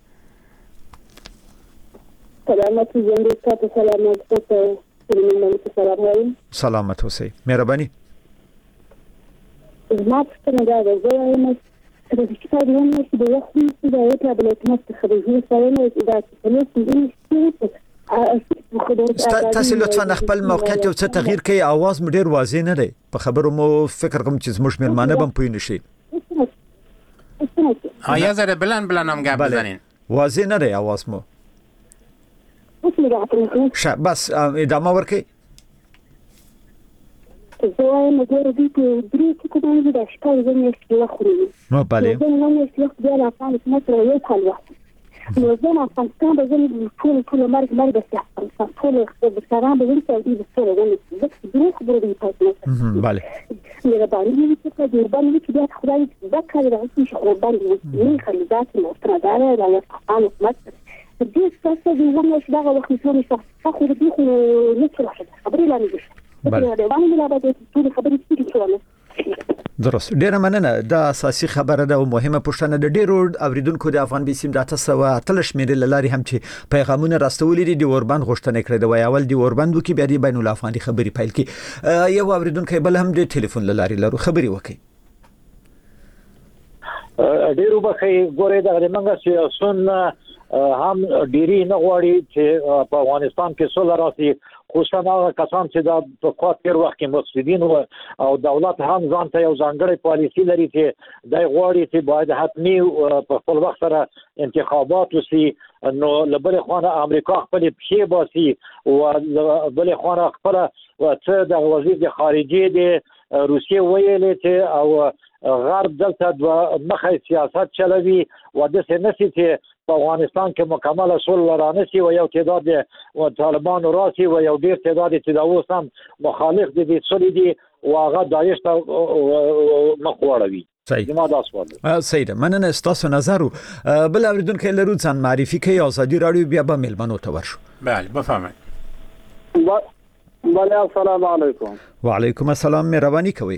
سلامت زنده تاسو سلامت تاسو سلامت سلام. سلامت اوسئ. مهرباني. ما څنګه دا زه یم د کتاب نوم چې د وخت چې د یو ټابل اتمت خبرې سره نه دا چې نو تاسو لطفا خپل موقعیت او څه تغییر کوي आवाज مې ډیر واضح نه دی په خبرو مو فکر کوم چې زموږ مېرمانه بم پوي نشي آیا زره بلند بلند هم گپ بزنین واضح نه دی आवाज مو ش بس ادامه ورکړئ زه وایم چې د دې په درې کې کومه د شپږ ځنې خوري نو bale زه نو نه شي د لا فان متر یو کال وخت نو زه نه افغانستان د زموږ ټول ټول مرګ مرګ څه ټول د سلام د ورته د ټول ونه د دې خبرې په تاسو bale نه باندې چې په دې باندې چې دا خدای دا کار راځي چې خو باندې نه خلګات نو تر دا راځي افغان حکومت دې څه د ونه چې دا وخت ټول څه خو دې خو نه څه خبرې لانه درست ډیره مننه دا اساسي خبره ده او مهمه پوښتنه د ډیرو اوریدونکو د افغان بي سي د تاسو اتلش مېري لاري هم چې پیغامونه راستولې دي د اوربند غوښتنه کړې د ویاول دی اوربند کې بیا د بین الافغاني خبري فایل کې یو اوریدونکو بل هم د ټلیفون لاري لرو خبري وکي ډیرو بخې ګورې د منګه سیاسون هم ډيري نه غواړي چې په افغانستان کې سول راسي خصوصا هغه کسان چې د په تیر وخت کې مفسدين او دولت هم ځان ته یو ځانګړی پالیسي لري چې د غواړي چې باید حتمي په خپل وخت سره انتخابات وسی نو لبل خوانه امریکا خپل پښې باسي او بل خوانه خپل څه د وزیر د خارجي د روسیې ویلې چې او غرب دلته د مخه سیاست چلوي و د سنسي چې په افغانستان کې مکمل اصول لرانه سي او یو تعداد او طالبان راسي او یو ډیر تعداد چې دا اوس هم مخالف دي د سوليدي او هغه داعش ته مخوړوي ما دا سوال سید مننه تاسو نظر بل اوریدونکو لرو ځان معرفي کوي ازادي رادیو بیا به ملمنو ته ورشو بله بفهمئ بله السلام علیکم وعلیکم السلام مهرباني کوي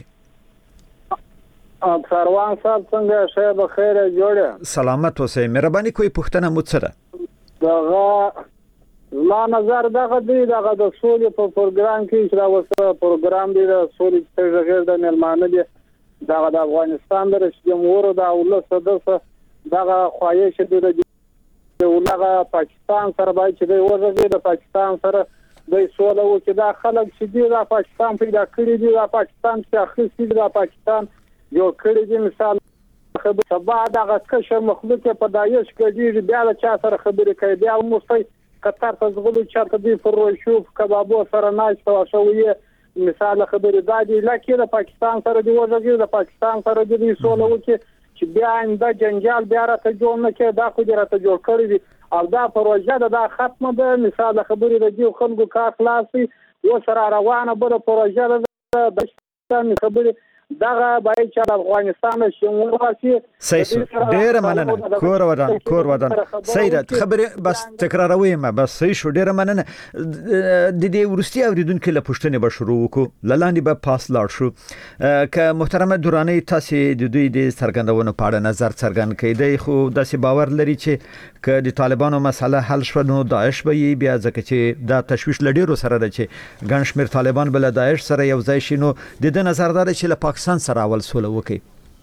سروان صاحب څنګه شه به خیر جوړه سلامت اوسئ مهرباني کوئی پښتنه مو سره دغه ما نظر دغه دی دغه د سولې په پروګرام کې چې دا وسه پروګرام دی د سولې څخه غیر د ملمانه دی دغه د افغانستان د رئیس جمهور د اولس صدسه دغه خواهش دی د ولغه پاکستان سره باید چې دی ورغی د پاکستان سره د سولې او چې دا خلک چې دی د پاکستان پیدا کړی دی د پاکستان چې اخیستي د پاکستان یو کړي دي مثال خبر سبا دغه کشر مخلوق په دایش کې بیا د چا سره خبرې کوي بیا مستي قطر ته زغلو چاته دی فروشوف کبابو سره ناشته او شوې مثال خبرې دادي لکه د پاکستان سره دی ورغی د پاکستان سره دی سوله وکي چې بیا انده جنجال بیا راته جوړ نه کې دا خو راته جوړ کړی دي او دا پروژه دا ختمه ده مثال خبرې د یو خلکو کار خلاصي و سره روانه بل پروژه ده د خبرې دغه باید چې افغانستان شمول راشي صحیح ډیر مننه کور ودان کور ودان سید خبره بس تکراروي ما بس صحیح شو ډیر مننه د دې ورستي اوریدونکو له پښتنې به شروع وکړو لاندې به پاس لاړ شو ک محترمه درانه تاسو د دوی د سرګندونو په اړه نظر څرګند کړئ دی خو داسې باور لري چې ک د طالبانو مسله حل شو نو داعش به بیا ځکه چې دا تشويش لډیرو سره ده چې ګنشمیر طالبان بل داعش سره یو ځای شینو د دې نظردار چې له پاکستان سره اول سوله وکي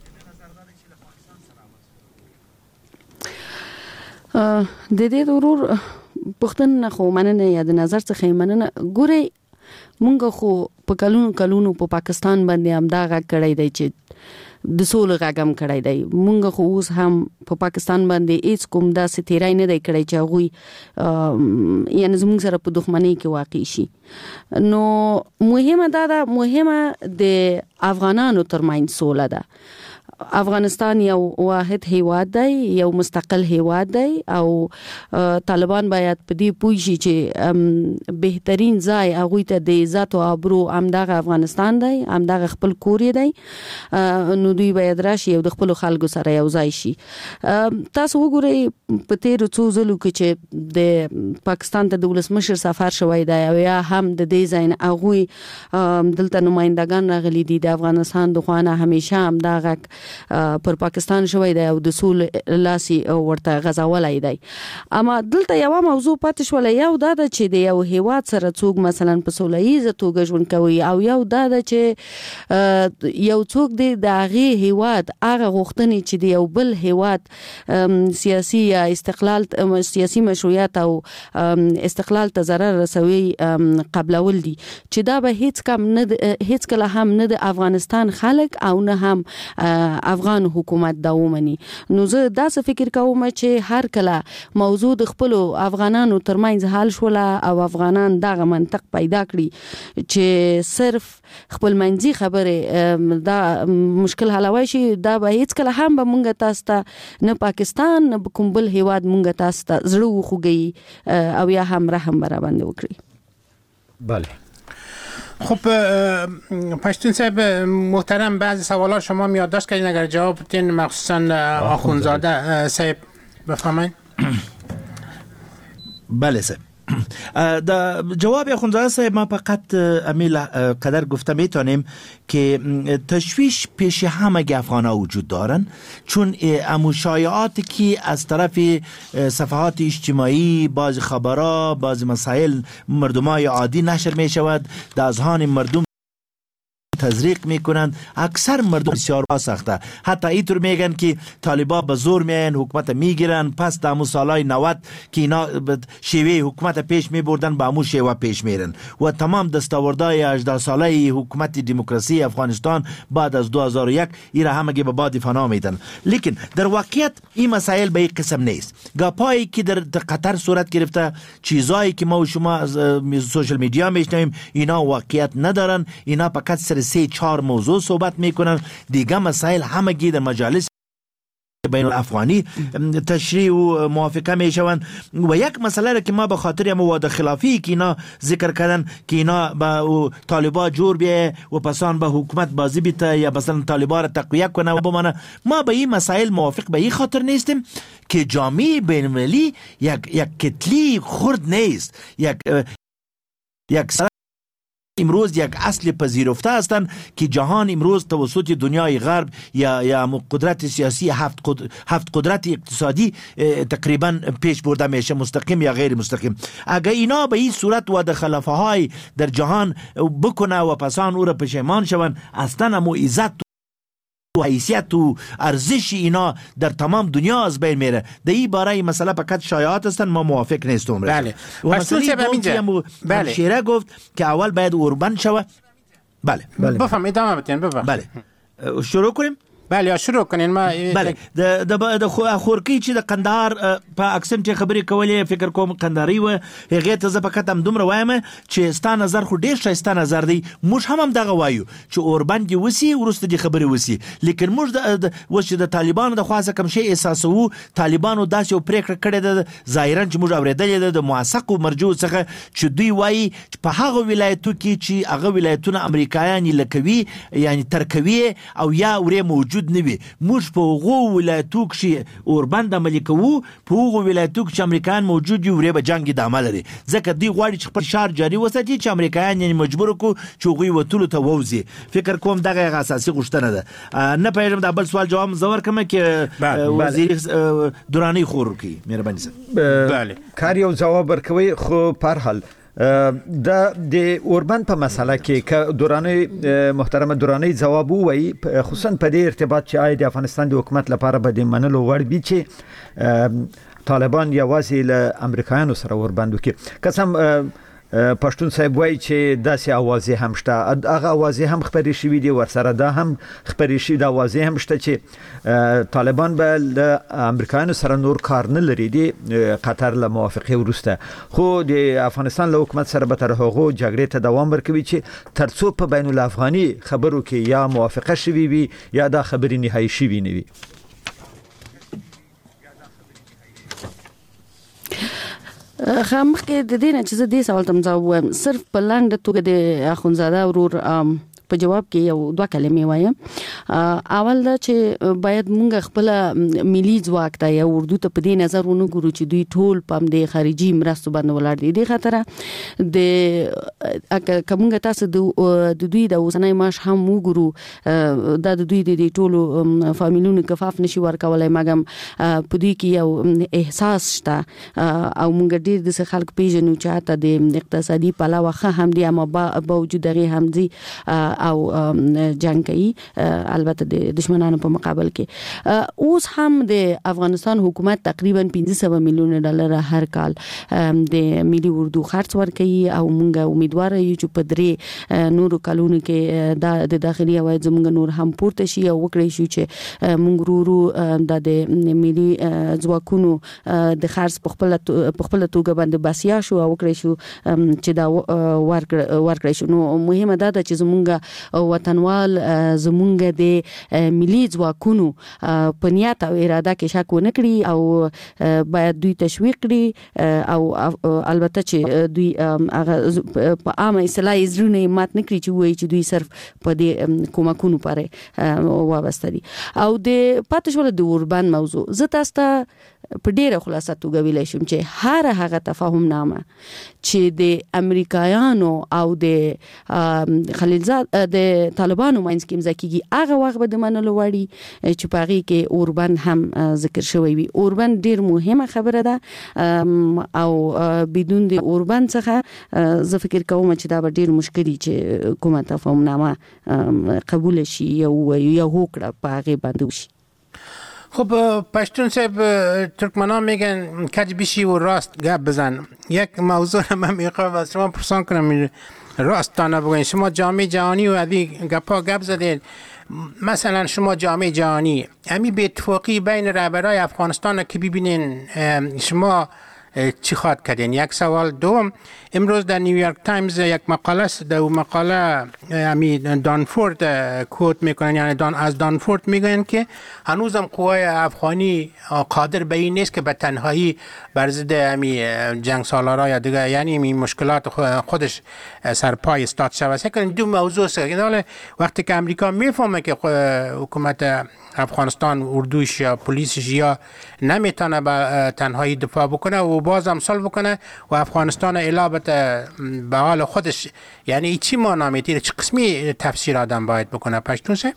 د دې ضرور پښتون خو مننه یا د نظر څخه مننه ګوري مونږ خو په کلونو کلونو په پاکستان باندې هم دا غږ کړی دی چې د سولې غږم کړی دی مونږ خو اوس هم په پاکستان باندې هیڅ کوم داسې تیرای نه دی کړی چې هغه یعنی زموږ سره په دښمنۍ کې واقع شي نو مهمه دا ده مهمه د افغانانو ترمنځ سوله ده افغانستان یو واحد هیواد دی یو مستقل هیواد دی او طالبان باید په دې پوه شي چې بهترین ځای هغه ته د عزت او ابرو امدغه افغانستان دی امدغه خپل کور دی نو دوی باید راشي او د خپل خلکو سره یو ځای شي تاسو وګورئ په تیر څو ځلو کې چې د پاکستان ته د ولسمشر سفر شوی دی او یا هم د دې ځای نه هغه دلته نمائندگان راغلي دي د افغانستان د خوانه همیشه امدغه پر پاکستان شوی دی او د سول لاسي ورته غزاولای دی. اما دلته یو موضوع پاتې شول، یو دا د چې د یو هیواد سره څوک مثلا په سولهیزه توګه ژوند کوي او یو دا د چې یو څوک دی د هغه هیواد هغه غوښتنې چې د یو بل هیواد سیاسي یا استقلال سیاسي مشروعیت او استقلال ته ضرر رسوي قبلول دي، چې دا به هیڅ کم نه هیڅ کله هم نه د افغانستان خلک او نه هم افغان حکومت دا ومني. نو زه دا څه فکر کوم چې هر کله موضوع د خپل افغانانو ترمنځ حل شول او افغانان دغه منطق پیدا کړي چې صرف خپل منځي خبره دا مشکل حلوي شي، دا به هیڅ کله هم به مونږ تاسو ته نه پاکستان نه کوم بل هیواد مونږ تاسو ته زړه وخوږي او یا هم رحم برابر باندې وکړي. بله. خب پشتون صاحب محترم، بعضی سوالات شما می یادداشت کردین، اگر جواب بدین مخصوصا آخوندزاده صاحب بفرمایید. بله صاحب. در جواب آخوندزاده صاحب ما فقط امیل قدر گفته میتونیم که تشویش پیش همه افغان‌ها وجود دارن، چون امو شایعاتی که از طرف صفحات اجتماعی بعض خبرها بعض مسائل مردمای عادی نشر می شود، در اذهان مردم تزریق میکنند. اکثر مردم بسیار سخته، حتی اینطور میگن که طالبان به زور میان حکومت میگیرن، پس در امو سالهای نود که اینا شیوه حکومت پیش میبردن با امو شیوه پیش میرن و تمام دستاوردهای هجده ساله حکومت دموکراسی افغانستان بعد از دو هزار و یک ایرا همگی به باد فنا میدن. لیکن در واقعیت این مسائل به این قسم نیست. گپایی که در قطر صورت گرفته، چیزایی که ما و شما از سوشل میدیا میشنویم، اینا واقعیت ندارن. اینا فقط سر سه چهار موضوع صحبت میکنن، دیگه مسائل همگی در مجالس بین الافغانی تشریح و موافقه میشوند. و یک مسئله را که ما به خاطر مواد خلافی که اینا ذکر کردن که اینا با طالبا جور بیه و پسان به حکومت بازی بیته یا مثلا طالبا را تقویه کنه و بمانه، ما به این مسائل موافق به این خاطر نیستیم که جامعه بین المللی یک یک کتلی خرد نیست، یک یک امروز یک اصل پذیرفته هستند که جهان امروز توسط دنیای غرب یا یا قدرت سیاسی هفت قدرت, هفت قدرت اقتصادی تقریبا پیش برده میشه، مستقیم یا غیر مستقیم. اگر اینا به این صورت و د خلافه های در جهان بکنه و پسان او را پشیمان شوند، اصلا مو عزت و حیثیت و ارزش اینا در تمام دنیا از بین میره. در این باره مسئله فقط شایعات هستن، ما موافق نیستم. بله. و مسئله دوم که بله. شیره گفت که اول باید اوربن شوه. بله. بله. بفهم ادامه بدین بفهم. بله. شروع کنیم؟ بله شروع کنین. ما بله د د خورکی چې د قندهار په اکسنټ خبرې کولې، فکر کوم قندهاري و هغه ته زه فقط هم دومره وایم چې ستا نظر خو ډیر ښایسته نظر دی. موږ هم هم دغه وایو چې اوربن دې وسی ورسته دې خبرې وسی، لیکن موږ د وش د طالبانو د خاصه کم شی احساسو طالبانو داسې پریکړه کړې ده ظاهرا چې موږ اورېدلې ده د موثق او مرجو څخه چې دوی وایي په هغه ولایتو کې چې هغه ولایتونه امریکایان لکوي یعنی ترکوي او یا ورې موجود نوي. موږ په هغو ولایتو کې اوربن د ملکو په هغو ولایتو کې چې امریکایان موجود وي ورې به جنگ د عمل لري، ځکه دوی غواړي چې خپل شار جاری وساتي چې امریکایان یې مجبور کو چې هغوی وتلو ته ووځي. فکر کوم دغه اساسي غوښتنه ده. نه پېژنم د بل سوال جواب زور کوم کې وزیر دورانی خور کی مهرباني سره. بله کار یو جواب ورکوي خو په هر حال د د اوربن په مسله کې ک دورانی محترم دورانی جواب وایي، خصوصا په دې ارتباط چې آی د افغانستان د حکومت لپاره به د منلو وړ وي چې طالبان یوازې له امریکایانو سره اوربند وکړي. قسم پښتون صاحب وایي چې داسې اوازې هم شته، هغه اوازې هم خبرې شوي دي، ورسره دا هم خبرې شوي د اوازې هم شته چې طالبان به له امریکایانو سره نور کار نه لري د قطر له موافقې وروسته، خو د افغانستان له حکومت سره به تر هغو جګړې ته دوام ورکوي چې تر څو په بین الافغاني خبرو کې یا موافقه شوي وي یا دا خبرې نهایي شوي نه وي. خامخ کې د دې نه چې زه دې سوال ته جواب وایم، صرف په لاندې توګه د اخونزاده ورور په جواب کې یو دوه کلمې وایم. اول دا چې باید مونږ خپل ملي ځواک ته یا اردو ته په دې نظر ونه ګورو چې دوی ټول پم د خارجي مرستو باندې ولاړ دي. د خاطر د کومه تاسو د دوی د اوسنۍ معاش هم وګورو دا د دوی د ټولو فامیلونو کفاف نشي ورکولای، مګم په دې کې یو احساس شته او مونږ ډیر د خلک پیژنو چې ته د اقتصادي پلاوه هم دي، اما باوجود دغه هم دي او جنگ کوي البته د دشمنانو په مقابل کې. اوس هم د افغانستان حکومت تقریبا پنځه سوه میلیون ډالر هر کال د ملي اردو خرڅ ورکوي او مونږ امیدوار یو چې په درې نورو کلونو کې دا د داخلي عواید زمونږ نور هم پورته شي او وکړي شو چې مونږ ورو د ملي ځواکونو د خرڅ په خپل په خپل توګه باندې بسیا شو او وکړي شو چې دا ورکړی شو. نو مهمه ده چې زمونږ وطنوال زمونږ د ملي ځواکونو په نیت او اراده کې شک ونه کړي او باید دوی تشویق کړي او البته چې دوی هغه په عامه اصطلاح زرونه مات نه کړي چې وایي چې دوی صرف په دې کومکونو پرې وابسته دي. او د پاتې شول د اوربان موضوع زه تاسو ته په ډیره خلاصه توګه ویلی شم چې هر هغه تفاهم نامه چې د امریکایانو او د خلیلزاد د طالبانو مینس کې امضا کیږي هغه وخت به د منلو وړي چې په هغې کې اوربند هم ذکر شوی وي. اوربند ډیر مهمه خبره ده او بدون د اوربند څخه زه فکر کوم چې دا به ډیر مشکل چې کومه تفاهم نامه قبول شي یا یا هوکړه په هغې باندې وشي. خب پشتون صاحب ترکمنان میگن کج بیشی و راست گپ بزن. یک موضوع رو من میخوام از شما پرسان کنم راست تانه بگوین. شما جامعه جهانی و ادی گپا گپ زدید، مثلا شما جامعه جهانی امی به اتفاقی بین رهبرای افغانستان که ببینین شما چی خواهد کردین؟ یک سوال. دوم، امروز در نیویورک تایمز یک مقاله است، در اون مقاله امی دانفورد کوت میکنن، یعنی دان از دانفورد میگن که هنوزم قوای افغانی قادر به این نیست که به تنهایی بر ضد امی جنگ سالارا یا دیگه یعنی این مشکلات خودش سرپای استاد شود. دو موضوع است. وقتی که امریکا میفهمه که حکومت افغانستان اردوش یا پلیسش یا نمیتونه به تنهایی دفاع بکنه و بازم صلح بکنه و افغانستان اعلابت به حال خودش، یعنی چی معنا میتونه، چه قسمی تفسیر آدم باید بکنه پشتون سه؟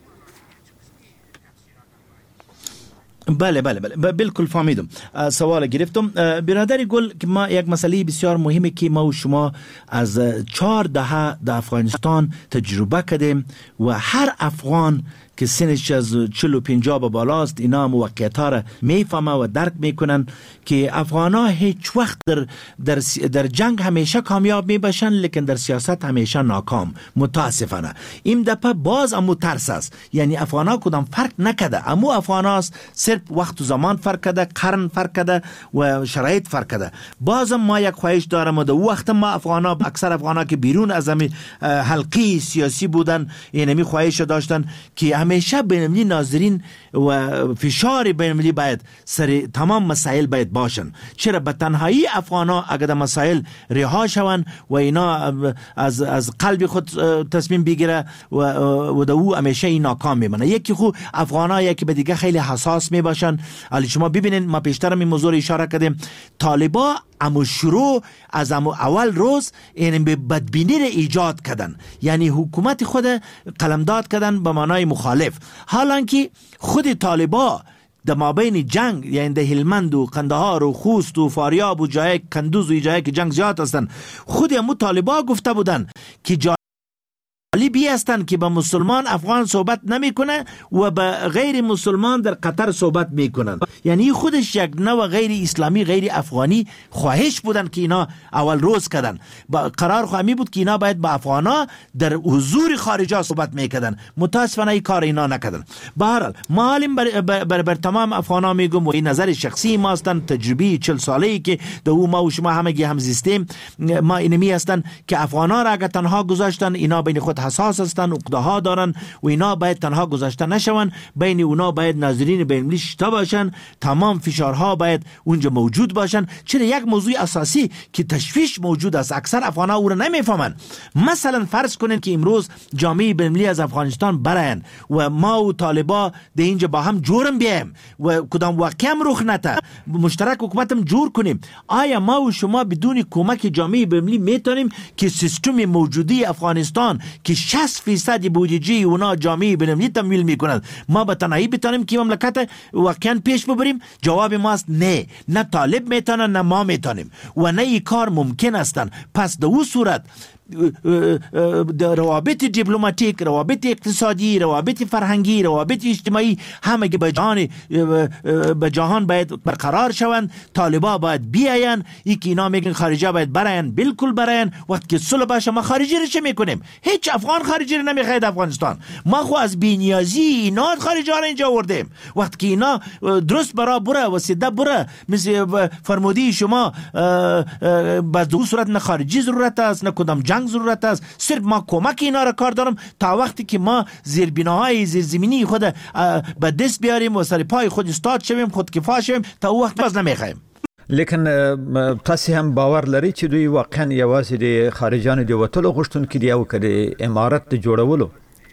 بله بله بله بالکل فهمیدم. سوال گرفتم. برادری گل که ما یک مسئله بسیار مهمه که ما و شما از چهار دهه در افغانستان تجربه کردیم و هر افغان که سنش از چهل و پنجاه به بالاست اینا موقعیت ها را میفهمه و درک میکنن که افغان ها هیچ وقت در, در, در جنگ همیشه کامیاب میباشن لیکن در سیاست همیشه ناکام متاسفانه. این دفعه باز امو ترس است، یعنی افغان ها کدام فرق نکده، امو افغان هاست صرف وقت و زمان فرق کده، قرن فرق کده و شرایط فرق کده. بازم ما یک خواهش دارم و در وقت ما افغان ها اکثر افغان ها که بیرون از همی حلقی سیاسی بودن اینمی خواهش داشتن که همیشه بین‌المللی ناظرین و فشار بین‌المللی باید سر تمام مسائل باید باشن. چرا به تنهایی افغانا اگر مسائل رها شون و اینا از از قلب خود تصمیم بگیره و و دو همیشه این ناکام میمونه. یکی خو افغانا یکی به دیگه خیلی حساس میباشن. حالا شما ببینید ما پیشتر این موضوع اشاره کردیم، طالبا امو شروع از امو اول روز این به بدبینی را ایجاد کردن، یعنی حکومت خود قلمداد کردن به معنای مخالف، حالانکه خود طالبا در مابین جنگ یعنی در هلمند و قندهار و خوست و فاریاب و جای کندوز و جایی که جنگ زیاد هستن، خود امو طالبا گفته بودن که جای طالبی هستند که با مسلمان افغان صحبت نمی کنه و با غیر مسلمان در قطر صحبت می کنن. یعنی خودش یک نوع غیر اسلامی غیر افغانی خواهش بودن که اینا اول روز کردن. با قرار خواهی بود که اینا باید با افغانا در حضور خارجا صحبت می کردن. متاسفانه این کار اینا نکردن. به هر حال ما حالیم بر, بر, بر, بر تمام افغانا میگم و این نظر شخصی ما هستند، تجربی چل ساله ای که دو ما و شما همگی هم زیستیم، ما اینمی هستند که افغانا را اگر تنها گذاشتن اینا بین خود حساس اشخاص هستند، عقده‌ها دارن و اینا باید تنها گذاشته نشون. بین اونا باید ناظرین بین‌المللی شته باشن، تمام فشارها باید اونجا موجود باشن. چرا یک موضوع اساسی که تشویش موجود است، اکثر افغان‌ها او را نمیفهمن. مثلا فرض کنین که امروز جامعه بین‌المللی از افغانستان براین و ما و طالبا ده اینجا با هم جورم بیایم و کدام واقعا رخ نته، مشترک حکومتم جور کنیم. آیا ما و شما بدون کمک جامعه بین‌المللی میتونیم که سیستم موجودی افغانستان که شصت فیصد بودجه اونا جامعه بین‌المللی تمویل میکند، ما به تنهایی بتونیم که مملکت واقعا پیش ببریم؟ جواب ماست نه. نه طالب میتونه نه ما میتونیم و نه این کار ممکن است. پس در اون صورت روابط دیپلماتیک، روابط اقتصادی، روابط فرهنگی، روابط اجتماعی همه که به جهان به جهان باید برقرار شوند. طالبا باید بیاین، این که اینا میگن خارجی باید براین، بالکل براین. وقتی که صلح باشه ما خارجی رو چه میکنیم؟ هیچ افغان خارجی رو نمیخواید افغانستان. ما خو از بی‌نیازی اینا خارجی ها رو اینجا آوردیم. وقتی که اینا درست برا بره و سیده بره مثل فرمودی شما، به دو صورت نه خارجی ضرورت است نه کدام جنگ ضرورت است. صرف ما کمک اینا را کار دارم تا وقتی که ما زیربناهای زیرزمینی خود به دست بیاریم و سر پای خود استاد شویم، خودکفا شویم، تا او وقت باز نمیخوایم. لیکن تاسو هم باور لري چې دوی واقعا یوازې د خارجانو دی وټلو غوښتونکي دی او کړي امارت د جوړولو؟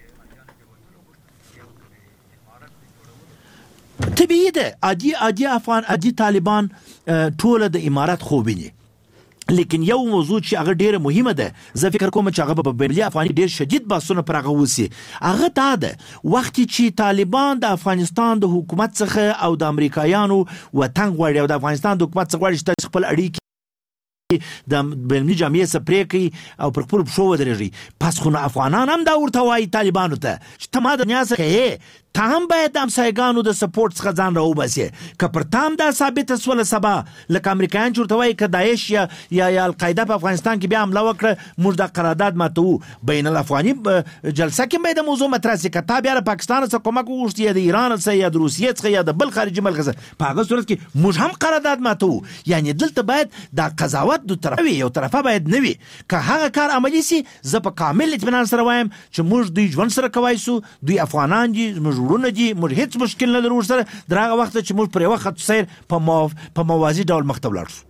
طبیعي ده، عادي عادي افغان عادي طالبان ټول د امارت خوبینی. لیکن یو موضوع چې هغه ډیره مهمه ده، زه فکر کوم چې هغه په بین‌المللي افغاني ډیر شدید بحثونه پر هغه وسی. هغه دا ده وخت چې طالبان د افغانستان د حکومت څخه او د امریکایانو وطن غواړي او د افغانستان د حکومت څخه غواړي چې خپل اړیکې د بین‌المللي جامعې سره پرې کوي او پر خپل پښو ودرېږي. پس خو افغانان هم دا ورته وایي طالبانو ته چې ته ما د دنیا څخه ته هم باید د همسایګانو د سپورټ څخه ځان راوباسې. که پر تا هم دا ثابته سوله سبا لکه امریکایان چې ورته وایي که داعش یا یا القاعده په افغانستان کې بیا حمله وکړه موږ دا قرارداد ماتوو، بین الافغاني جلسه کې باید موضوع مطرح شي. که تا بیا له پاکستان څخه کومک وغوښتي یا د ایران څخه یا د روسیې څخه یا د بل خارجي ملک څخه، په هغه صورت کې موږ هم قرارداد ماتوو. یعنی دلته باید دا قضاوت دو طرفه وي، یو طرفه باید نه وي. که هغه کار عملي سي زه په کامل اطمینان سره وایم چې موږ دوی ژوند سره کوای شو، دوی افغانان دي، موږ ورونه دي، موږ هیڅ مشکل نه لرو سره. درغه وخت چې موږ پر یو وخت سیر په په موازی ډول مخ ته ولاړ شو.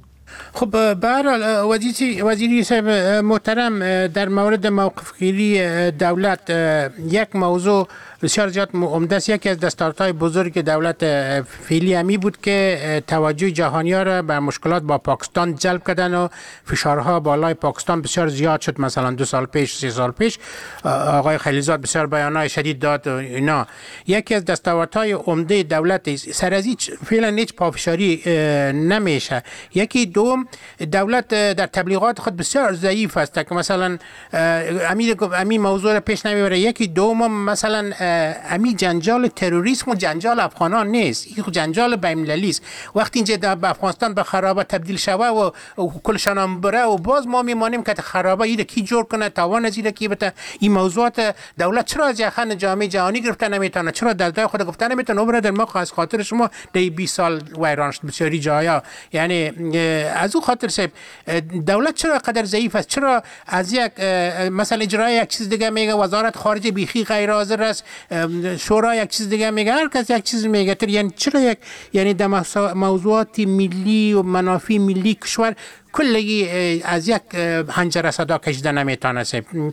خب به هر حال وزیری وزیری صاحب محترم، در مورد موقف گیری دولت یک موضوع بسیار زیاد عمده است. یکی از دستاوردهای بزرگ دولت فعلی همی بود که توجه جهانی‌ها را به مشکلات با پاکستان جلب کردن و فشارها بالای پاکستان بسیار زیاد شد. مثلا دو سال پیش سه سال پیش آقای خلیلزاد بسیار بیانات شدید داد و اینا. یکی از دستاوردهای عمده دولت سر از هیچ فعلا هیچ پافشاری نمیشه. یکی دوم دولت در تبلیغات خود بسیار ضعیف است که مثلا امی امی موضوع را پیش نمیبره. یکی دوم مثلا امی جنجال تروریسم و جنجال افغانان نیست، این جنجال بین‌المللی است. وقتی اینجا به افغانستان به خرابه تبدیل شوه و کلشان بره و باز ما میمانیم که خرابه ایده کی جور کنه، توان از ایده کی بته. این موضوعات دولت چرا از یخن جامعه جهانی گرفته نمیتونه؟ چرا دلدای خود گفته نمیتونه؟ برادر ما از خاطر شما دی بیست سال ویران شد بسیاری جایا. یعنی از او خاطر سب دولت چرا قدر ضعیف است؟ چرا از یک مثلا اجرای یک چیز دیگه میگه، وزارت خارجه بیخی غیر حاضر است، شورا یک چیز دیگه میگه، هر کس یک چیز میگه. یعنی چرا یک یعنی در موضوعات ملی و منافع ملی کشور کلی از یک حنجره صدا کشیده نمیتونه؟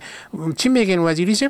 چی میگن وزیری صاحب؟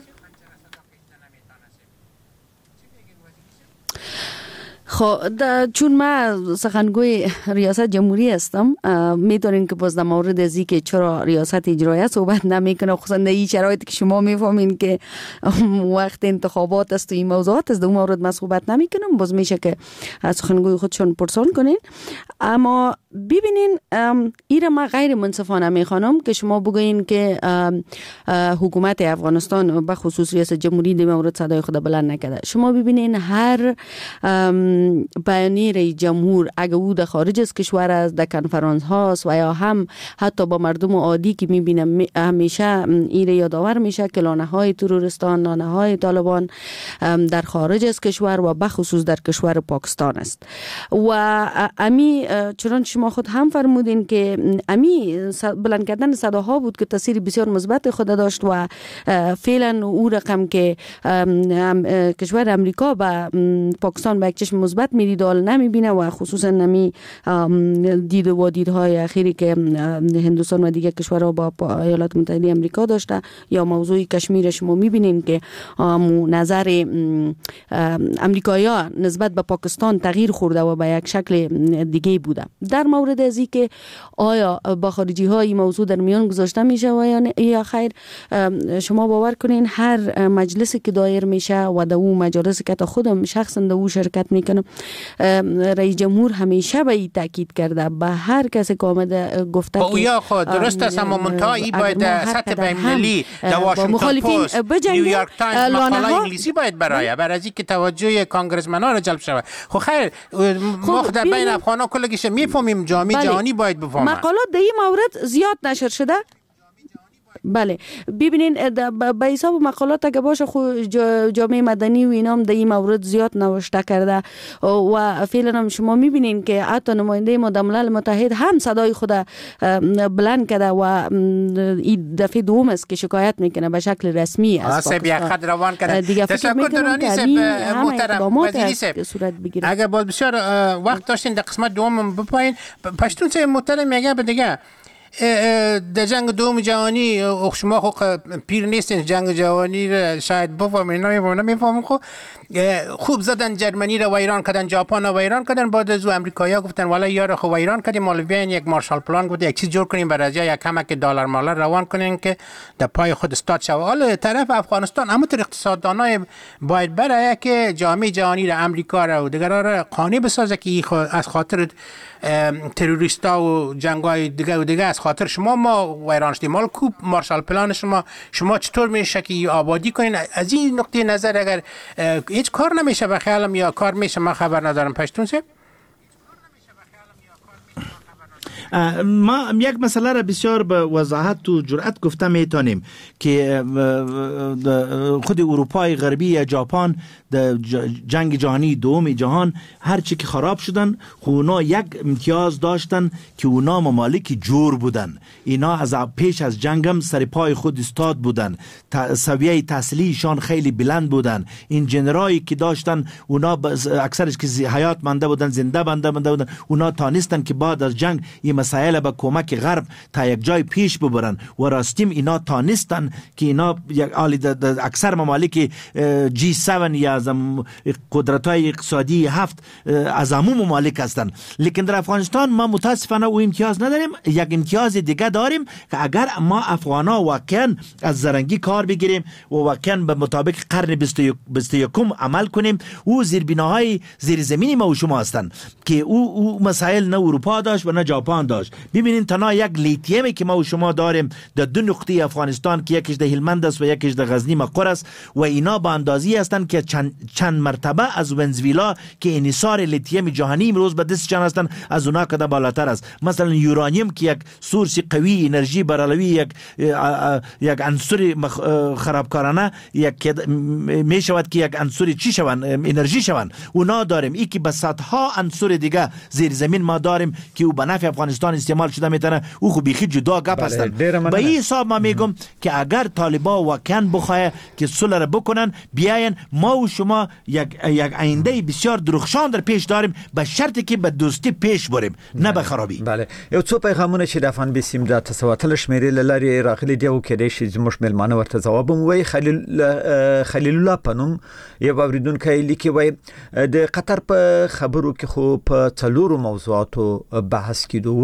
خب چون من سخنگوی ریاست جمهوری هستم، میدونین که باز در مورد ازی که چرا ریاست اجرایی صحبت نمیکنه، خصوصا در این شرایطی که شما میفهمین که وقت انتخابات است و این موضوعات است، در اون مورد من صحبت نمیکنم. باز میشه که از سخنگوی خودشون پرسان کنین. اما ببینین ایره ما غیر منصفانه میخوانم که شما بگوین که حکومت افغانستان به خصوص ریاست جمهوری در مورد صدای خود بلند نکرده. شما ببینین هر بیانیه رئیس جمهور اگه او در خارج از کشور است، در کنفرانس هاست و یا هم حتی با مردم عادی که میبینم همیشه این یادآور میشه که لانه های تروریستان، لانه های طالبان در خارج از کشور و بخصوص در کشور پاکستان است. و امی چون شما خود هم فرمودین که امی بلند کردن صداها بود که تاثیر بسیار مثبت خود داشت و فعلا او رقم که کشور امریکا با پاکستان با یک چشم مثبت میدید حال نمیبینه و خصوصا نمی دید و دیدهای اخیری که هندوستان و دیگر کشورها با ایالات متحده امریکا داشته یا موضوع کشمیر شما میبینین که نظر امریکایی‌ها نسبت به پاکستان تغییر خورده و به یک شکل دیگه بوده. در مورد از این که آیا با خارجی ها این موضوع در میان گذاشته میشه و یا خیر، شما باور کنین هر مجلسی که دایر میشه و در اون مجالس که تا خودم شخصا در اون شرکت میکنم، رئیس جمهور همیشه به این تاکید کرده به هر کسی که آمده گفته با یا خود درست است، اما منتهی باید سطح بین‌المللی در واشنگتن پست، نیویورک تایمز مقاله انگلیسی باید برای برای از اینکه توجه کانگرسمن‌ها را جلب شود. خب خیر ما در بین افغان‌ها کلگیش میفهمیم، جامعه جهانی باید بفهمه. مقالات در این مورد زیاد نشر شده. بله ببینین به حساب مقالات اگه باشه خو جامعه مدنی و اینام در این مورد زیاد نوشته کرده و فعلا هم شما میبینین که حتی نماینده ما در ملل متحد هم صدای خود بلند کرده و این دفعه دوم است که شکایت میکنه به شکل رسمی از پاکستان. آسیب یک خط روان کرده. تشکر درانی سب محترم وزیری سب. اگر باز بسیار وقت داشتین در قسمت دوم بپایین، پشتون سب محترم میگه به دیگه در جنگ دوم جهانی شما خب پیر نیستین، جنگ جهانی را شاید بفهمین، نمیفهمین. خب خوب زدن جرمنی را ویران کردن، ژاپن را ویران کردن، بعد از او امریکایی‌ها گفتن والا یارو خو ویران کردیم، مال بیاین یک مارشال پلان گفت یک چیز جور کنیم برای یک کمک دلار مال روان کنین که در پای خود استاد شود. حالا طرف افغانستان اما تر اقتصاددانای باید برای که جامعه جهانی را، امریکا را و دیگران را قانع بسازه که از خاطر تروریستا و جنگای دیگه و دیگه از خاطر شما ما ویران شدیم. مال کوب مارشال پلان شما شما چطور میشه که آبادی کنین؟ از این نقطه نظر اگر هیچ کار نمیشه به خیالم یا کار میشه من خبر ندارم. پشتون سه ما یک مسئله را بسیار به وضاحت و جرأت گفته میتونیم که خود اروپای غربی یا ژاپن در جنگ جهانی دوم جهان هر چی که خراب شدن، اونا یک امتیاز داشتن که اونا ممالک جور بودن. اینا از پیش از جنگم سر پای خود استاد بودن، سویه تحصیلیشان خیلی بلند بودن. این جنرایی که داشتن اونا اکثرش که حیات مانده بودن، زنده مانده بودن، اونا تانستن که بعد از جنگ این مسائل با کمک غرب تا یک جای پیش ببرن و راستیم اینا تانستن که اینا یک عالی اکثر ممالک جی هفت یا قدرت‌های اقتصادی هفت از عموم ممالک هستند. لیکن در افغانستان ما متاسفانه او امتیاز نداریم. یک امتیاز دیگه داریم که اگر ما افغانا واقعا از زرنگی کار بگیریم و واقعا به مطابق قرن بیست و یکم عمل کنیم، او زیربناهای زیر زمینی ما و شما هستند که او, او مسائل نه اروپا داشت و نه ژاپن داشت. ببینید تنها یک لیتیمی که ما و شما داریم در دو نقطه افغانستان که یکیش در هلمند است و یکیش در غزنی مقر است و اینا با اندازی هستند که چند, چند مرتبه از ونزویلا که انحصار لیتیم جهانی امروز به دست چند هستند از اونا کده بالاتر است. مثلا یورانیم که یک سورس قوی انرژی برالوی یک یک عنصر خرابکارانه یک می شود که یک عنصر چی شوند انرژی شوند اونا داریم. ای که به صدها عنصر دیگه زیر زمین ما داریم که او به نفع افغانستان استعمال شده میتونه، او خو بیخی جدا گپ هستن. به این حساب ما میگم که اگر طالبا واقعا بخواه که صلح را بکنن بیاین، ما و شما یک یک آینده بسیار درخشان در پیش داریم به شرطی که به دوستی پیش بریم نه به خرابی. بله یو څو پیغامونه چې د افغان بسیم د تسواتل شمیرې لاري راغلي دی او کېدای شي زموږ ملمانه ورته جواب مو وي. خلیل خلیل الله پنوم یو اوریدونکو لیکي وي د قطر په خبرو کې خو په څلورو موضوعاتو بحث کیدو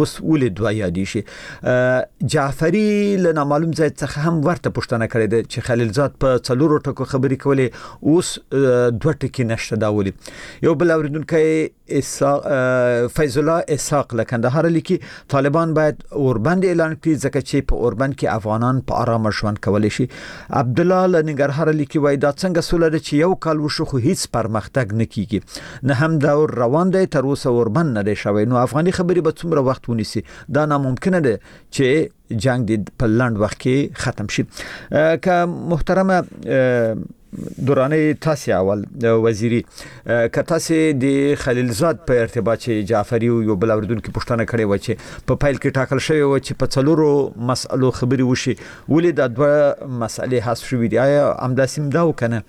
اوس ولې دوه یادې شي. جعفری له نامعلوم ځای څخه هم ورته پوښتنه کړې ده چې خلیلزاد په څلورو ټکو خبرې کولې، اوس دوه ټکي نشته دا ولې. یو بل اوریدونکی فیض الله اسحاق له کندهار لیکي طالبان باید اوربند اعلان کړي ځکه چې په اوربند کې افغانان په آرام ژوند کولی شي. عبد الله له ننګرهار لیکي وای دا څنګه سوله ده چې یو کال وشو خو هیڅ پرمختګ نه کیږي، نه هم دا روان دی تر اوسه اوربند نه دی شوی، نو افغاني خبرې به څومره وخت ونیسي؟ دا ناممکنه ده چې جنگ د په لنډ وخت کې ختم شي. که محترمه دورانه تاسو اول وزیری که تاسو د خلیلزاد په ارتباط چې جعفری یو بل اوردونکو پښتنه کړي و چې په فایل کې ټاکل شوی و چې په څلورو مسالو خبري وشي، ولې د دوه مسالې حذف شوې دي؟ آیا همداسې مدا وکنه؟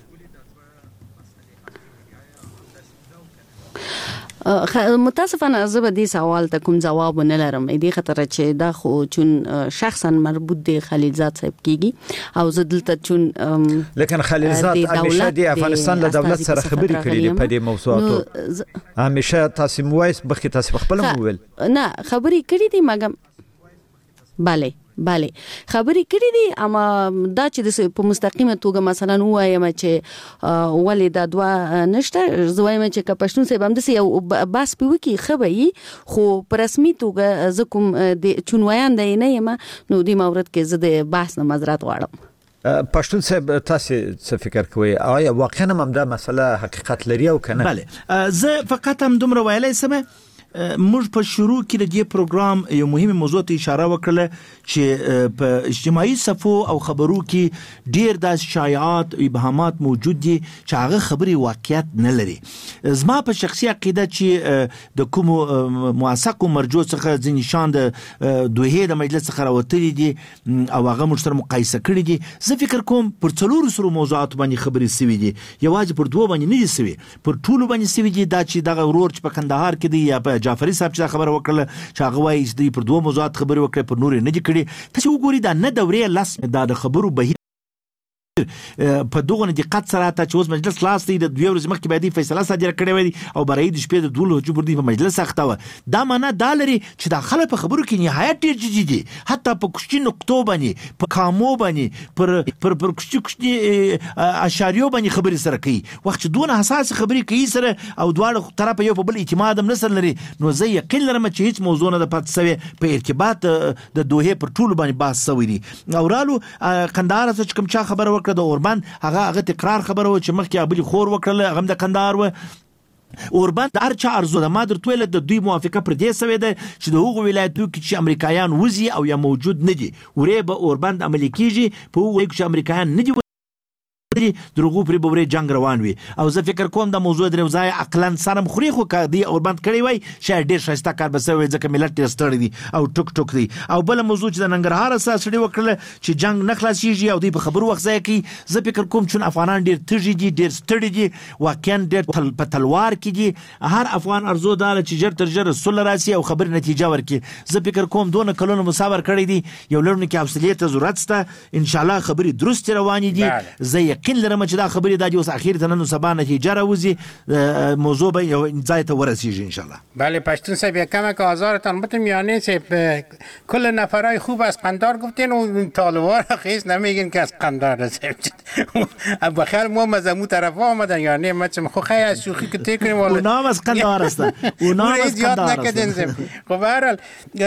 متاسفانه زه به دې سوال ته کوم جواب نه لرم، دې خاطر چې دا خو چون شخصا مربوط دی خلیلزاد صاحب کیږي او زه دلته چون لیکن خلیلزاد همیشه د افغانستان له دولت سره خبرې کړې دي په دې موضوعاتو، همیشه تاسو موایس بخی تاسو خپل موویل نه خبرې کړې دي مګم bale bale خبرې کړې دي، اما دا چې په مستقیمه توګه مثلا وایم چې ولې دا دوه نشته، زه وایم چې که پښتون صاحب هم د یو بس په وکی خبري خو په رسمي توګه زه کوم د چونویان دی نه یم، نو د مورد کې زه د بحث نه معذرت غواړم. پښتون صاحب تاسو څه فکر کوئ؟ آیا واقعا هم دا مسله حقیقت لري او کنه؟ bale زه فقط هم دومره ویلای سم موږ په شروع کې د دې پروګرام یو مهمه موضوع ته اشاره وکړه چې په اجتماعي صفو او خبرو کې ډیر د شایعات او ابهامات موجود دي چې هغه خبري واقعیت نه لري. زما په شخصي عقیده چې د کوم موثق مرجو څخه ځینې شان د دوه د مجلس څخه راوتلي دي او هغه مشترک مقایسه کړي دي، زه فکر کوم پر څلورو سره موضوعات باندې خبري سوي دي، یوازې پر دوه باندې نه دي سوي، پر ټولو باندې سوي دي. دا چې دغه ورور چې په کندهار کې دی یا په جعفری صاحب چې خبر وکړه چې هغه وایي چې پر دوه موضوعات خبرې وکړي پر نور نه دي کړي، تاسو وګورئ دا نه دورې لاس دا د خبرو بهیر په دغه دقت سره ته چې اوس مجلس لاس دی د دوه ورځې مخکې باندې فیصله صادره کړې وي او برای د شپې د دوله جبر دی په مجلس اخته و، دا معنا دا لري چې د خلک په خبرو کې نهایت ډیر جدي دي، حتی په کوشتي نقطو باندې په کامو باندې پر پر پر کوشتي کوشتي اشاریو باندې خبرې سره کوي، وخت چې دونه حساس خبرې کوي سره او دواړه طرف یو په بل اعتماد هم نسر لري، نو زه یقین لرم چې هیڅ موضوع نه د پات سوي په ارتباط د دوه پر ټول باندې باس سوي دي. او رالو کندهار څخه کوم چا خبر ورکړه د اوربند هغه هغه تکرار خبره و چې مخکې ابلی خور وکړله هغه د کندهار و اوربند هر چا ارزو د مادر تویل د دوی موافقه پر دې سوي ده چې د هغو ولایتونو کې چې امریکایان وزي او یا موجود نه دي ورې به اوربند عملي کیږي، په هغو کې چې امریکایان نه دي دروغو پرې بوري جنگ روان وي. او زه فکر کوم د موضوع درو ځای عقلن سرم خوري خو کدي اوربند کړی وای چې ډیر شایسته کار بسوي ځکه ملت ډیر ستړي دي او ټوک ټوک دي. او بل موضوع چې د ننګرهار اساسړي وکړه چې جنگ نه خلاصيږي او دوی په خبرو وخت ځای کې زه فکر کوم چې افغانان ډیر تږي دي ډیر ستړي دي واقعا ډیر په تلوار کې دي، هر افغان ارزو دار چې جر تر جر رسول راسي او خبر نتیجه ورکړي. زه فکر کوم دونه کلونو مصابر کړی دي یو لړن کې حوصله ته ضرورت شته، ان شاء الله خبري درست رواني دي. زه یقین لرم چې دا خبرې د اوس اخیر ته نن سبا نتیجه راوځي، موضوع به یو ځای ته ورسیږي ان شاء الله. بله پشتون صاحب یکم که آزارتان بتم یعنی صاحب کل نفرای خوب از قندار گفتین و طالبان خیز نمیگین که از قندار صاحب بخیر ما مزمو طرف آمدن یعنی مچم خو خیلی از شوخی که تکنیم اونا هم از قندار هستن اونا هم از قندار هستن. خب برحال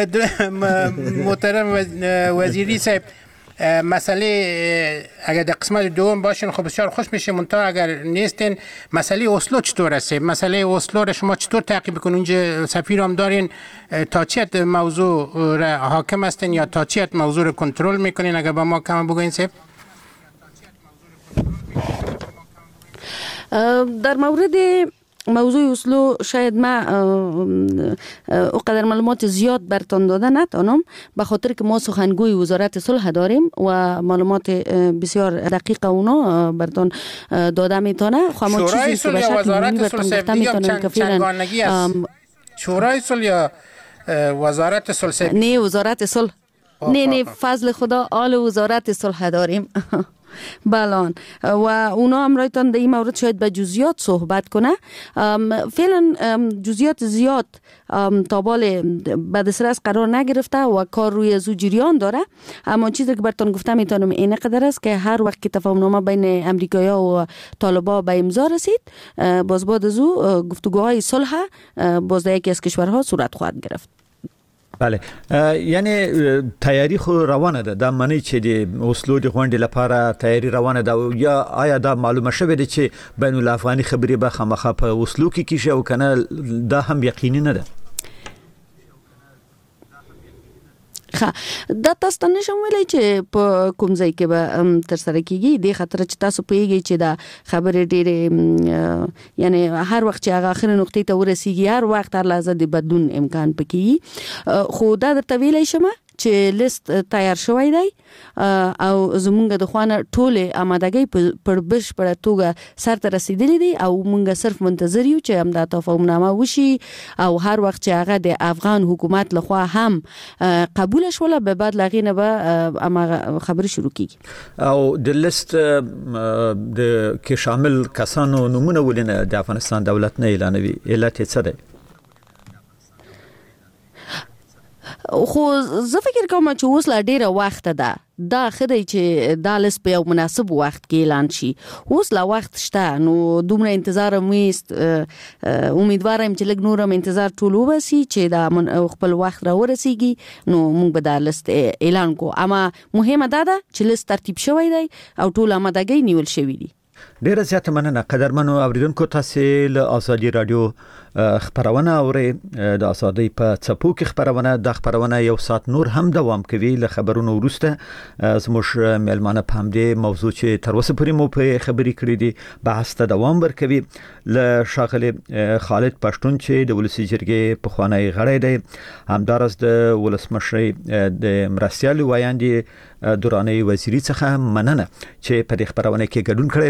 محترم وزیری صاحب مسئله اگر در قسمت دوم باشین خب بسیار خوش میشه، منتها اگر نیستین مسئله اسلو چطور است؟ مسئله اسلو را شما چطور تعقیب بکنین؟ اونجا سفیر هم دارین، تا چیت موضوع را حاکم هستین یا تا چیت موضوع را کنترل میکنین؟ اگر با ما کم بگوین صاحب. در مورد موضوع اسلو شاید ما اونقدر معلومات زیاد برتان داده نتانم، به خاطر که ما سخنگوی وزارت صلح داریم و معلومات بسیار دقیق اونا برتان داده میتونه. خب شورای صلح یا وزارت صلح میتونن که فعلا شورای صلح یا وزارت صلح؟ نه وزارت صلح، نه نه فضل خدا آل وزارت صلح داریم. بلان و اونا هم رایتان در این مورد شاید به جزئیات صحبت کنه. فعلا جزئیات زیاد تا بال به دسترس قرار نگرفته و کار روی زو جریان داره، اما چیزی که براتون گفتم میتونم این قدر است که هر وقت که تفاهم نامه بین امریکایی‌ها و طالبان به امضا رسید، باز بعد از او گفتگوهای صلح باز در یکی از کشورها صورت خواهد گرفت. بله، یعنی تیاری خو روانه ده، د معنی چې د اوسلو د غونډې لپاره تیاری روانه ده، یا آیا دا معلومه شوه ده چې بین الافغاني خبرې به خامخا په اوسلو کې کیږي او کنه دا هم یقیني نه ده؟ ښه، دا تاسو ته نشم ویلی چې په کوم ځای کې به تر سره کیږي، د خاطر چې تاسو پوهیږئ چې دا خبرې ډېرې یعنی هر وخت چې هغه اخري نقطې ته ورسیږي، هر وخت هر لحظه د بدلون امکان پکې، خو دا درته ویلی شم چې لیست تیار شوی دی او زمونږ د خوانه ټوله آمادګۍ پر بشپړه توګه سرته رسیدلې دي او مونږ صرف منتظر یو چې هم دا تفاهم نامه وشي او هر وخت چې هغه د افغان حکومت لخوا هم قبول شول به بعد لغینه به خبرې شروع کیږي. او د لیست د کې شامل کسانو نمونه ولینه د افغانستان دولت نه اعلانوي، علت څه دی؟ خو زه فکر کوم چې اوس لا ډیره وخت ده، دا خدای چې دا لیست په یو مناسب وخت کې اعلان شي. اوس لا وخت شته، نو دومره انتظار میست، امیدوارم چې لږ نورم انتظار ټول وبسي چې دا خپل وخت را ورسیږي نو موږ به دا لیست اعلان کو. اما مهمه دا ده چې لیست ترتیب شوی دی او ټول آمادګۍ نیول شوی دي. ډیره زیاته مننه قدرمنو اوریدونکو، تاسو له ازادي رادیو خبرونه اورئ. د ازادۍ په څپو کې خبرونه د خبرونه یو ساعت نور هم دوام کوي. له خبرونو وروسته زموږ ملمانه په همدې موضوع چې تر اوسه پورې مو په خبرې کړې دي بحث ته دوام ورکوي. له ښاغلي خالد پښتون چې د ولسی جرګې پخوانی غړی دی، همدارس د ولسمشر د مرستیال وایاندې دوراني وزیری څخه مننه چې په دې خبرونه کې ګډون کړی.